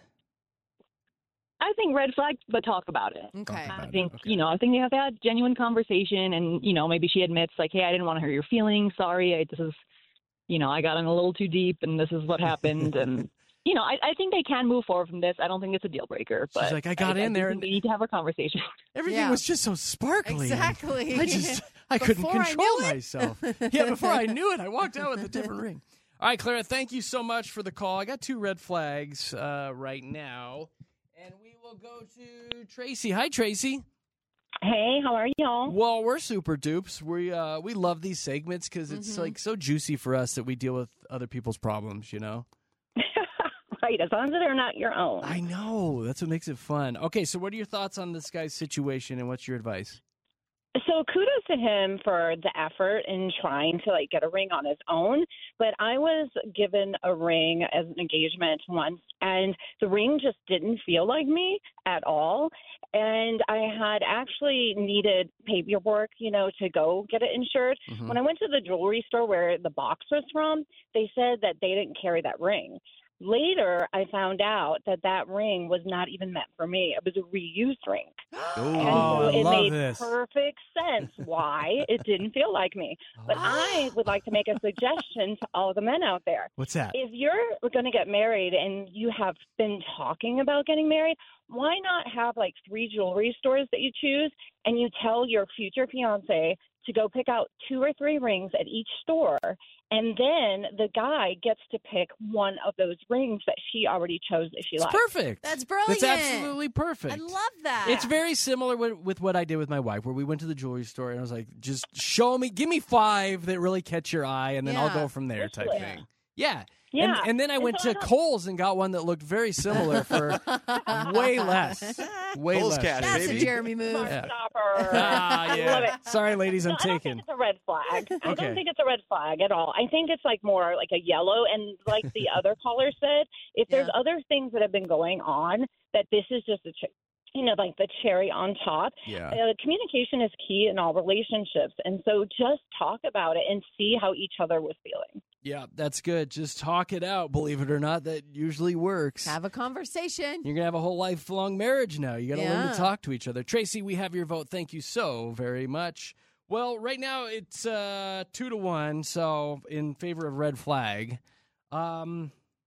I think red flag, but talk about it. Okay. I think you know. I think they have to have genuine conversation, and you know, maybe she admits like, "Hey, I didn't want to hurt your feelings. Sorry, I, this is, you know, I got in a little too deep, and this is what happened." And you know, I, I think they can move forward from this. I don't think it's a deal breaker. But She's like, "I got I, in I there think and- we need to have a conversation. Everything Yeah. was just so sparkly. Exactly. I just, I couldn't Before I control knew it. myself. Yeah, before I knew it, I walked out with a different ring. All right, Clara, thank you so much for the call. I got two red flags uh, right now. And we will go to Tracy. Hi, Tracy. Hey, how are y'all? Well, we're super dupes. We uh, we love these segments because it's Mhm. like so juicy for us that we deal with other people's problems, you know? Right, as long as they're not your own. I know. That's what makes it fun. Okay, so what are your thoughts on this guy's situation and what's your advice? So kudos to him for the effort in trying to like get a ring on his own. But I was given a ring as an engagement once, and the ring just didn't feel like me at all. And I had actually needed paperwork, you know, to go get it insured. Mhm. When I went to the jewelry store where the box was from, they said that they didn't carry that ring. Later, I found out that that ring was not even meant for me. It was a reused ring. Oh, And so I it love made this. perfect sense why it didn't feel like me. But I would like to make a suggestion to all the men out there. What's that? If you're going to get married and you have been talking about getting married, why not have like three jewelry stores that you choose, and you tell your future fiance to go pick out two or three rings at each store, and then the guy gets to pick one of those rings that she already chose that she It's likes. perfect. That's brilliant. That's absolutely perfect. I love that. It's very similar with, with what I did with my wife, where we went to the jewelry store and I was like, just show me, give me five that really catch your eye, and then I'll Yeah. go from there type Yeah. thing. Yeah. Yeah. And, and then I And went so I to don't- Kohl's and got one that looked very similar for way less. Way Kohl's less. cash, That's baby. a Jeremy move. Yeah. Stopper. Ah, I yeah. love it. Sorry, ladies, I'm No, I don't taken. think it's a red flag. I Okay. don't think it's a red flag at all. I think it's like more like a yellow. And like the other caller said, if there's other things that have been going on, that this is just a, ch- you know, like the cherry on top. Yeah. Uh, communication is key in all relationships, and so just talk about it and see how each other was feeling. Yeah, that's good. Just talk it out. Believe it or not, that usually works. Have a conversation. You're going to have a whole lifelong marriage now. You got to learn Yeah. to talk to each other. Tracy, we have your vote. Thank you so very much. Well, right now it's uh, two to one, so in favor of red flag. Um,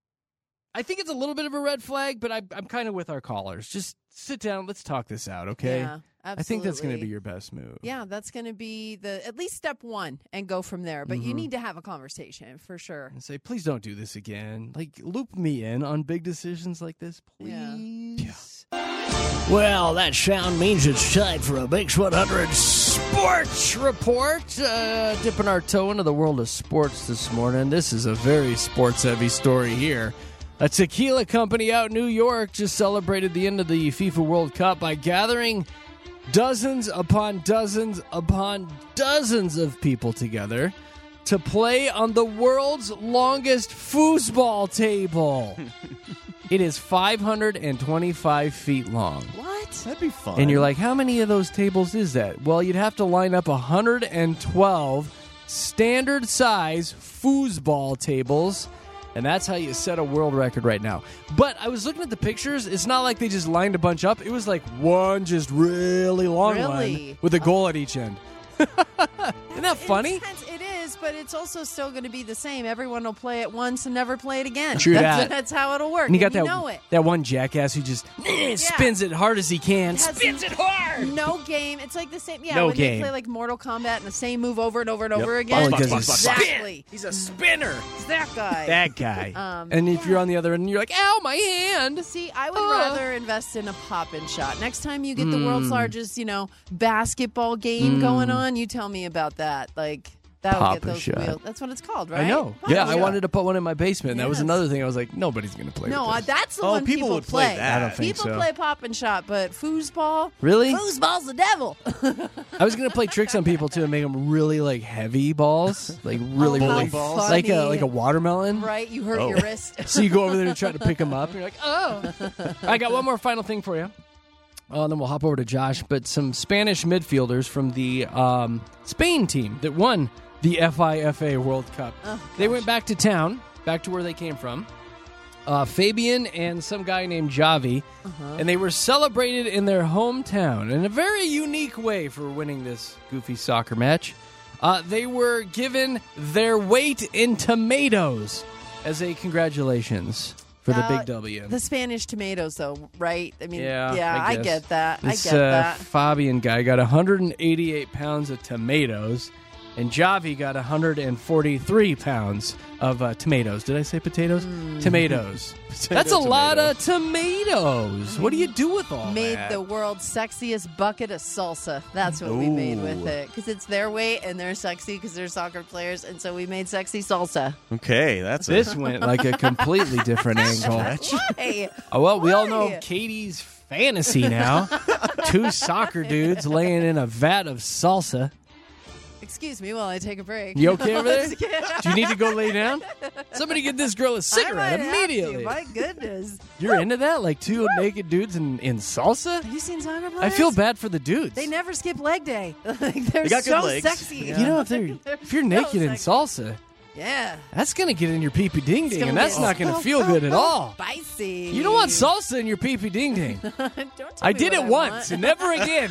I think it's a little bit of a red flag, but I, I'm kind of with our callers. Just sit down. Let's talk this out, okay? Yeah, I think that's going to absolutely. be your best move. Yeah, that's going to be the at least step one and go from there. But you Mhm. need to have a conversation for sure. And say, please don't do this again. Like, loop me in on big decisions like this, please. Well, that sound means it's time for a Mix one hundred Sports Report. Uh, dipping our toe into the world of sports this morning. This is a very sports-heavy story here. A tequila company out in New York just celebrated the end of the FIFA World Cup by gathering dozens upon dozens upon dozens of people together to play on the world's longest foosball table. It is five hundred twenty-five feet long. What? That'd be fun. And you're like, how many of those tables is that? Well, you'd have to line up one hundred twelve standard size foosball tables, and that's how you set a world record right now. But I was looking at the pictures. It's not like they just lined a bunch up. It was like one just really long Really? one with a goal at each end. Isn't that funny? Intense. It is. is, but it's also still going to be the same. Everyone will play it once and never play it again. True that's, that. That's how it'll work. And you got and that you know it. that one jackass who just eh, spins it hard as he can. It has Spins it hard. No game. It's like the same. Yeah, No when game. they play like Mortal Kombat and the same move over and over and over All again. he does is exactly. He's a spinner. It's that guy. That guy. Um, and if you're on the other end, you're like, ow, my hand. See, I would Uh. rather invest in a pop-in shot. Next time you get the world's Mm. largest, you know, basketball game Mm. going on, you tell me about that. Like, that would get Pop-in those shot. wheels. That's what it's called, right? I know. Pop-in Yeah, I shot. wanted to put one in my basement. And that was Yes. another thing. I was like, nobody's going to play No, with uh, this. that's the Oh, one people people would play play. that. I don't think people so. play pop-in shot, but foosball? Really? Foosball's the devil. I was going to play tricks on people, too, and make them really, like, heavy balls. Like, really, Oh, how really. balls. Like a, funny. like a watermelon. Right? You hurt Oh. your wrist. So you go over there to try to pick them up, and you're like, oh. I got one more final thing for you. Uh, and then we'll hop over to Josh. But some Spanish midfielders from the um, Spain team that won the F I F A World Cup. Oh, they went back to town, back to where they came from. Uh, Fabian and some guy named Javi. Uh-huh. And they were celebrated in their hometown in a very unique way for winning this goofy soccer match. Uh, they were given their weight in tomatoes as a congratulations for the Uh, big W. The Spanish tomatoes, though, right? I mean, Yeah, yeah, I I, guess. get that. This I get uh, that. Fabian guy got one hundred eighty-eight pounds of tomatoes, and Javi got one hundred forty-three pounds of uh, tomatoes. Did I say potatoes? Hmm. Tomatoes. Potato, That's a lot tomato. of tomatoes. What do you do with all Made that? the world's sexiest bucket of salsa. That's what we made with Ooh. it. Because it's their weight and they're sexy because they're soccer players. And so we made sexy salsa. Okay, that's This a, went like a completely different angle. Hey, Oh, well, we all know Why? Katie's fantasy now. Two soccer dudes laying in a vat of salsa. excuse me while I take a break. You okay over there? Yeah. Do you need to go lay down? Somebody get this girl a I cigarette might have to. immediately. My goodness. You're into that? Like two naked dudes in, in salsa? Have you seen soccer players? I feel bad for the dudes. They never skip leg day. like, they're They got good so legs. sexy. You know, if, they're, They're if you're so naked in sexy. salsa, Yeah. that's going to get in your pee-pee ding-ding, gonna and that's get not going to feel good at all. Spicy. You don't want salsa in your pee-pee ding-ding. Don't tell I me did what it I once, want. and never again.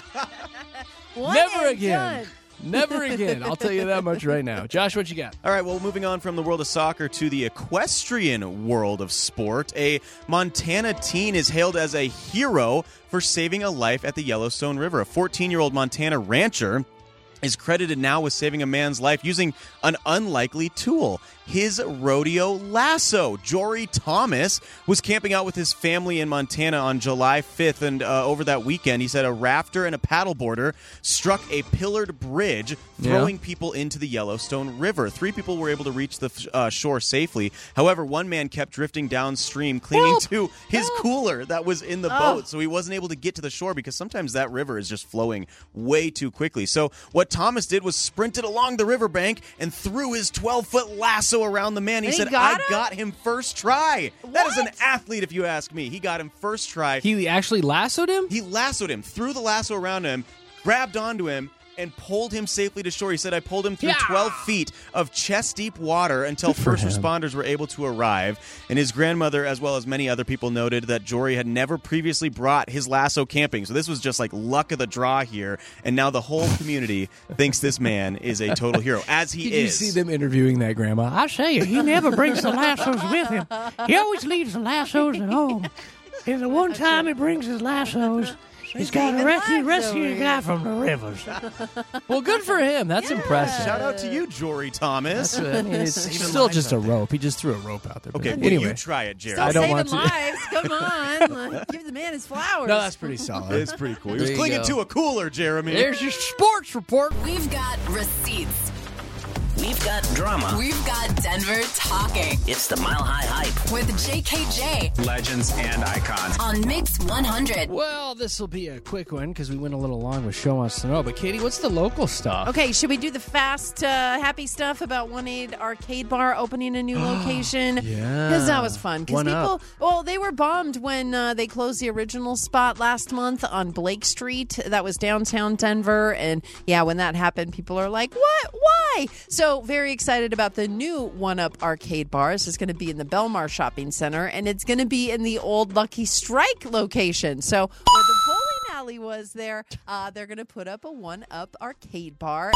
One Never and again. done. Never again. I'll tell you that much right now. Josh, what you got? All right, well, moving on from the world of soccer to the equestrian world of sport, a Montana teen is hailed as a hero for saving a life at the Yellowstone River. A fourteen-year-old Montana rancher is credited now with saving a man's life using an unlikely tool, his rodeo lasso. Jory Thomas was camping out with his family in Montana on July fifth, and uh, over that weekend, he said a rafter and a paddleboarder struck a pillared bridge, throwing Yeah. people into the Yellowstone River. Three people were able to reach the uh, shore safely. However, one man kept drifting downstream, clinging Help! to his cooler that was in the Oh. boat, so he wasn't able to get to the shore because sometimes that river is just flowing way too quickly. So what Thomas did was sprinted along the riverbank and threw his twelve-foot lasso around the man. He And he said, got I him? got him first try. That is an What? athlete, if you ask me. He got him first try. He actually lassoed him? He lassoed him, threw the lasso around him, grabbed onto him, and pulled him safely to shore. He said, I pulled him through Yeah. twelve feet of chest-deep water until Good for first him. responders were able to arrive. And his grandmother, as well as many other people, noted that Jory had never previously brought his lasso camping. So this was just like luck of the draw here. And now the whole community thinks this man is a total hero, as he Did is. you see them interviewing that grandma? I say he never brings the lassos with him. He always leaves the lassos at home. And the one time he brings his lassos, he's got to David rescue, Lasso rescue a here. guy from the rivers. Well, good for him. That's impressive. Shout out to you, Jory Thomas. That's what- I mean, it's Saving still lives just a out there. rope. He just threw a rope out there. but Okay, well, anyway. you try it, Jared. Still I don't saving want to- lives. Come on. Like, give the man his flowers. No, that's pretty solid. It's pretty cool. He was There you clinging go. to a cooler, Jeremy. There's your sports report. We've got receipts. We've got drama. We've got Denver talking It's the Mile High Hype. with J K J Legends and icons. on Mix one hundred. Well, this will be a quick one because we went a little long with Show Wants to Know. But, Katie, what's the local stuff? Okay, should we do the fast, uh, happy stuff about one eight Arcade Bar opening a new location? Yeah. Because that was fun. Because One people, up. well, they were bummed when uh, they closed the original spot last month on Blake Street. That was downtown Denver. And yeah, when that happened, people are like, what? Why? So, very excited about the new One Up Arcade Bar. This is going to be in the Belmar Shopping Center, and it's going to be in the old Lucky Strike location. So, where the bowling alley was there, uh, they're going to put up a One Up Arcade Bar. And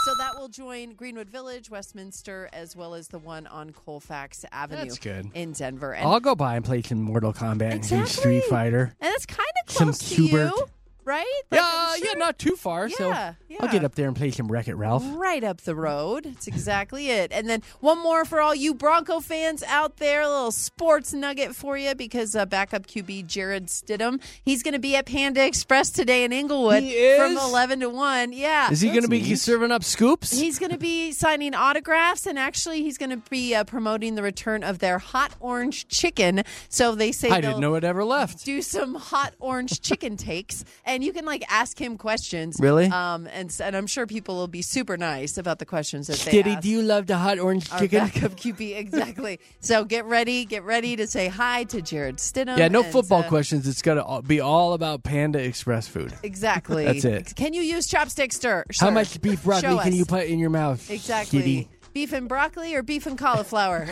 So that will join Greenwood Village, Westminster, as well as the one on Colfax Avenue That's good. in Denver. And, I'll go by and play some Mortal Kombat Exactly. and some Street Fighter. and it's kind of Some close to Qbert. you, right? Like, Yeah, I'm yeah, sure- not too far. so Yeah, I'll yeah. get up there and play some Wreck-It Ralph. Right up the road. That's exactly it. And then one more for all you Bronco fans out there, a little sports nugget for you because uh, backup Q B Jared Stidham, he's going to be at Panda Express today in Inglewood He is? from eleven to one. Yeah. Is he going to be serving up scoops? He's going to be signing autographs, and actually he's going to be uh, promoting the return of their hot orange chicken. So they say I they'll didn't know it ever left. do some hot orange chicken takes, and you can like ask him questions. Really? Um, and and I'm sure people will be super nice about the questions that they Kitty, ask. do you love the hot orange Our chicken? backup Q B, exactly. So get ready, get ready to say hi to Jared Stidham. Yeah, no and, football uh, questions. It's got to be all about Panda Express food. Exactly. That's it. Can you use chopsticks, sir? How sir? much beef broccoli Show can us. you put in your mouth? Exactly. Kitty? Beef and broccoli or beef and cauliflower?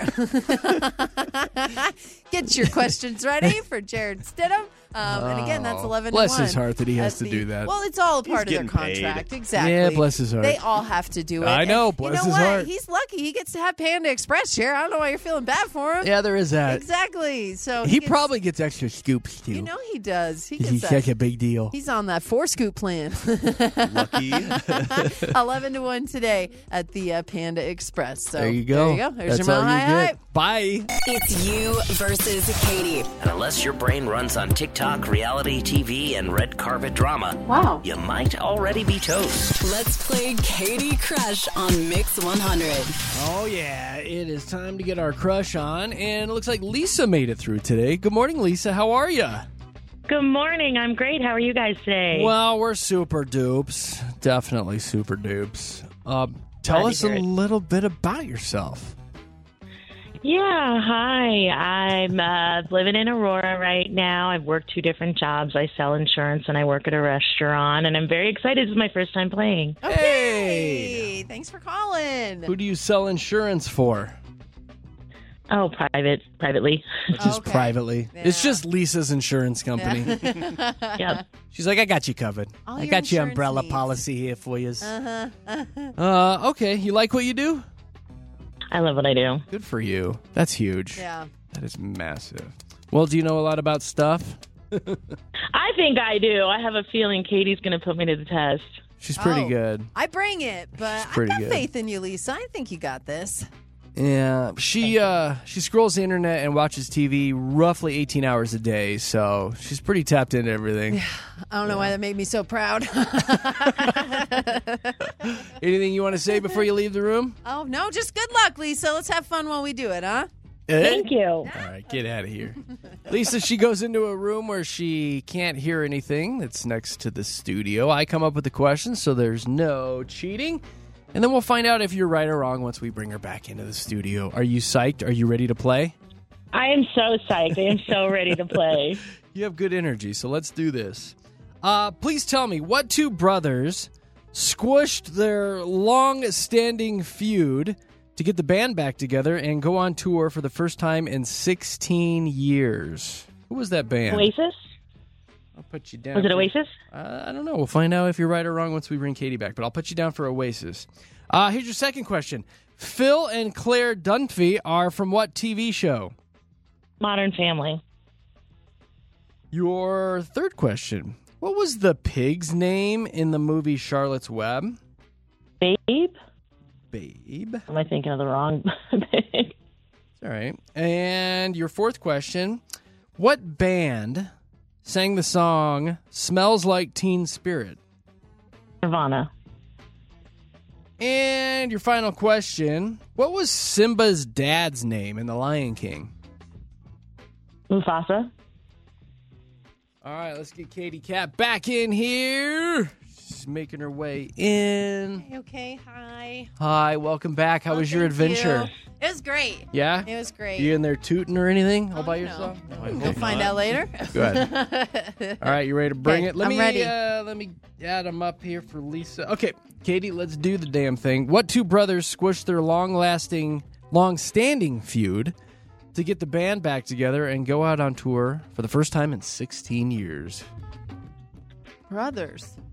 Get your questions ready for Jared Stidham. Um, and again, that's Oh, eleven bless to one. his heart that he has at to the- do that. Well, it's all a part of their getting paid. contract. Exactly. Yeah, bless his heart. They all have to do it. I know, And bless you know his what? heart. He's lucky he gets to have Panda Express share. I don't know why you're feeling bad for him. Yeah, there is that. Exactly. So He gets- probably gets extra scoops, too. You know he does. He 'Cause gets he's that. such a big deal. He's on that four scoop plan. Lucky. eleven to one today at the uh, Panda Express. So There you go. There you go. There's That's your all Mile you High get. Bye. It's you versus Katie. And unless your brain runs on TikTok, reality T V, and red carpet drama, wow, you might already be toast. Let's play Katie Crush on Mix one hundred. Oh, yeah. It is time to get our crush on. And it looks like Lisa made it through today. Good morning, Lisa. How are you? Good morning. I'm great. How are you guys today? Well, we're super dupes. Definitely super dupes. Um, tell Glad to us a hear it. little bit about yourself. Yeah, hi. I'm uh, living in Aurora right now. I've worked two different jobs. I sell insurance and I work at a restaurant, and I'm very excited. This is my first time playing. Hey, thanks for calling. Who do you sell insurance for? Oh, private, privately. Just privately. It's just Lisa's insurance company. Yep. She's like, I got you covered. All I your got your insurance umbrella needs. policy here for you. Uh-huh. uh-huh. Uh, okay. You like what you do? I love what I do. Good for you. That's huge. Yeah. That is massive. Well, do you know a lot about stuff? I think I do. I have a feeling Katie's going to put me to the test. She's pretty Oh. good. I bring it, but I've pretty got good. faith in you, Lisa. I think you got this. Yeah, she uh she scrolls the internet and watches T V roughly eighteen hours a day, so she's pretty tapped into everything. I don't know why that made me so proud. Anything you want to say before you leave the room? Oh, no, just good luck, Lisa. Let's have fun while we do it, huh? Eh? Thank you. All right, get out of here. Lisa, she goes into a room where she can't hear anything that's next to the studio. I come up with the questions, so there's no cheating. And then we'll find out if you're right or wrong once we bring her back into the studio. Are you psyched? Are you ready to play? I am so psyched. I am so ready to play. You have good energy, so let's do this. Uh, please tell me, what two brothers squished their long-standing feud to get the band back together and go on tour for the first time in sixteen years? Who was that band? Oasis? I'll put you down. Was it for- Oasis? Uh, I don't know. We'll find out if you're right or wrong once we bring Katie back, but I'll put you down for Oasis. Uh, here's your second question. Phil and Claire Dunphy are from what T V show? Modern Family. Your third question. What was the pig's name in the movie Charlotte's Web? Babe? Babe. Am I thinking of the wrong pig? All right. And your fourth question. What band sang the song Smells Like Teen Spirit? Nirvana. And your final question. What was Simba's dad's name in The Lion King? Mufasa. All right, let's get Katie Cat back in here. She's making her way in. Okay, okay, hi. Hi, welcome back. How Oh, was your thank adventure? you. It was great. Yeah? It was great. You in there tooting or anything all by no. yourself? No, I We'll hope find not. out later. Go ahead. All right, you ready to bring Okay, it? Let I'm me ready. Uh, let me add them up here for Lisa. Okay, Katie, let's do the damn thing. What two brothers squished their long-lasting, long-standing feud to get the band back together and go out on tour for the first time in sixteen years? Brothers.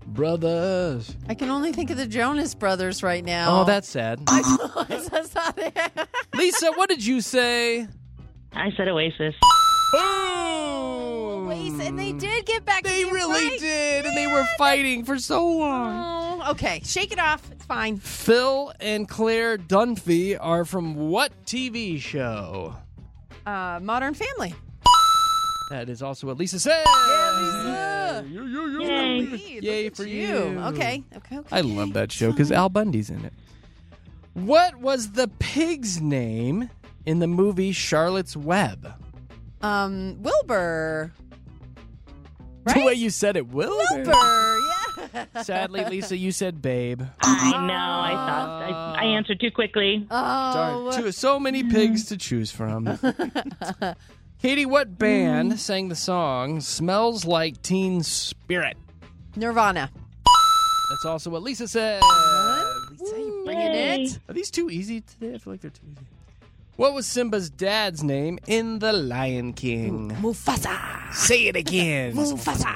Brothers. I can only think of the Jonas Brothers right now. Oh, that's sad. That's not it. Lisa, what did you say? I said Oasis. Boom! Oasis, and they did get back They to you, really right? did, and they were fighting for so long. Oh, okay, shake it off. It's fine. Phil and Claire Dunphy are from what T V show? Uh, Modern Family. That is also what Lisa said. Yeah, Lisa. Yay, Yay for you. Okay, okay, okay. I love that show because Al Bundy's in it. What was the pig's name in the movie Charlotte's Web? Um, Wilbur. The way you said it, Wilbur. Wilbur, yeah. Sadly, Lisa, you said babe. I know. I thought I, I answered too quickly. Oh. Darn, too, so many pigs to choose from. Katie, what band sang the song Smells Like Teen Spirit? Nirvana. That's also what Lisa said. Lisa, you bringing it? Are these too easy today? I feel like they're too easy. What was Simba's dad's name in The Lion King? Mufasa. Say it again. Mufasa.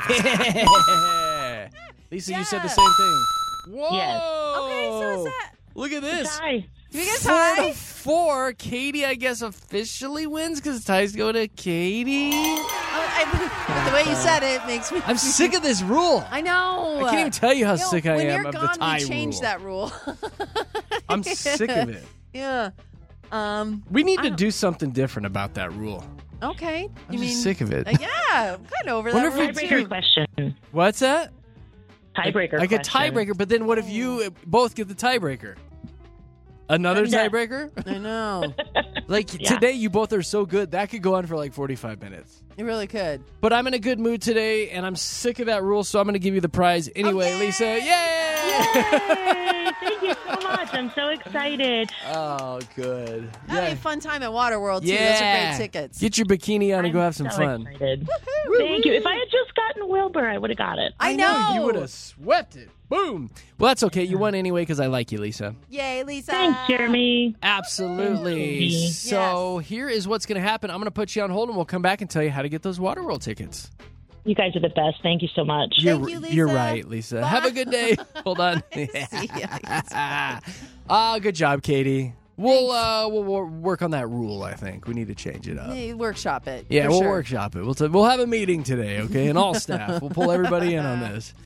Lisa, Yeah. you said the same thing. Whoa. Yes. Okay, so is that... Look at this. Tie. Do we get a Four tie? to four. Katie, I guess, officially wins because ties go to Katie. Oh, I, the way you said it makes me... I'm sick of this rule. I know. I can't even tell you how You know, sick I when am you're of gone, the tie we change rule. that rule. I'm sick of it. Yeah. Um. We need I to don't- do something different about that rule. Okay. I'm you just mean sick of it. Uh, yeah, I'm kind of over Wonder that. if rule, we- too. Tiebreaker question. What's that? Tiebreaker Like a question. tiebreaker, but then what if you both get the tiebreaker? Another I'm done. tiebreaker? I know. Like Yeah. today, you both are so good that could go on for like forty-five minutes. You really could. But I'm in a good mood today, and I'm sick of that rule, so I'm going to give you the prize anyway, Okay. Lisa. Yay! Yay! Thank you so much. I'm so excited. Oh, good. Having a fun time at Waterworld too. Yeah. Those are great tickets. Get your bikini on and go have some so fun. Excited. Thank you. If I had just gotten Wilbur, I would have got it. I know. You would have swept it. Boom. Well, that's okay. You won anyway because I like you, Lisa. Yay, Lisa. Thanks, Jeremy. Absolutely. Thanks, So here is what's going to happen. I'm going to put you on hold, and we'll come back and tell you how to get those Waterworld tickets. You guys are the best. Thank you so much. You're, you, Lisa. you're right, Lisa. Bye. Have a good day. Hold on. See ya. Ah, good job, Katie. We'll uh, we'll wor- work on that rule. I think we need to change it up. Yeah, workshop it. Yeah, for we'll sure. workshop it. We'll t- we'll have a meeting today, okay? And all staff. We'll pull everybody in on this.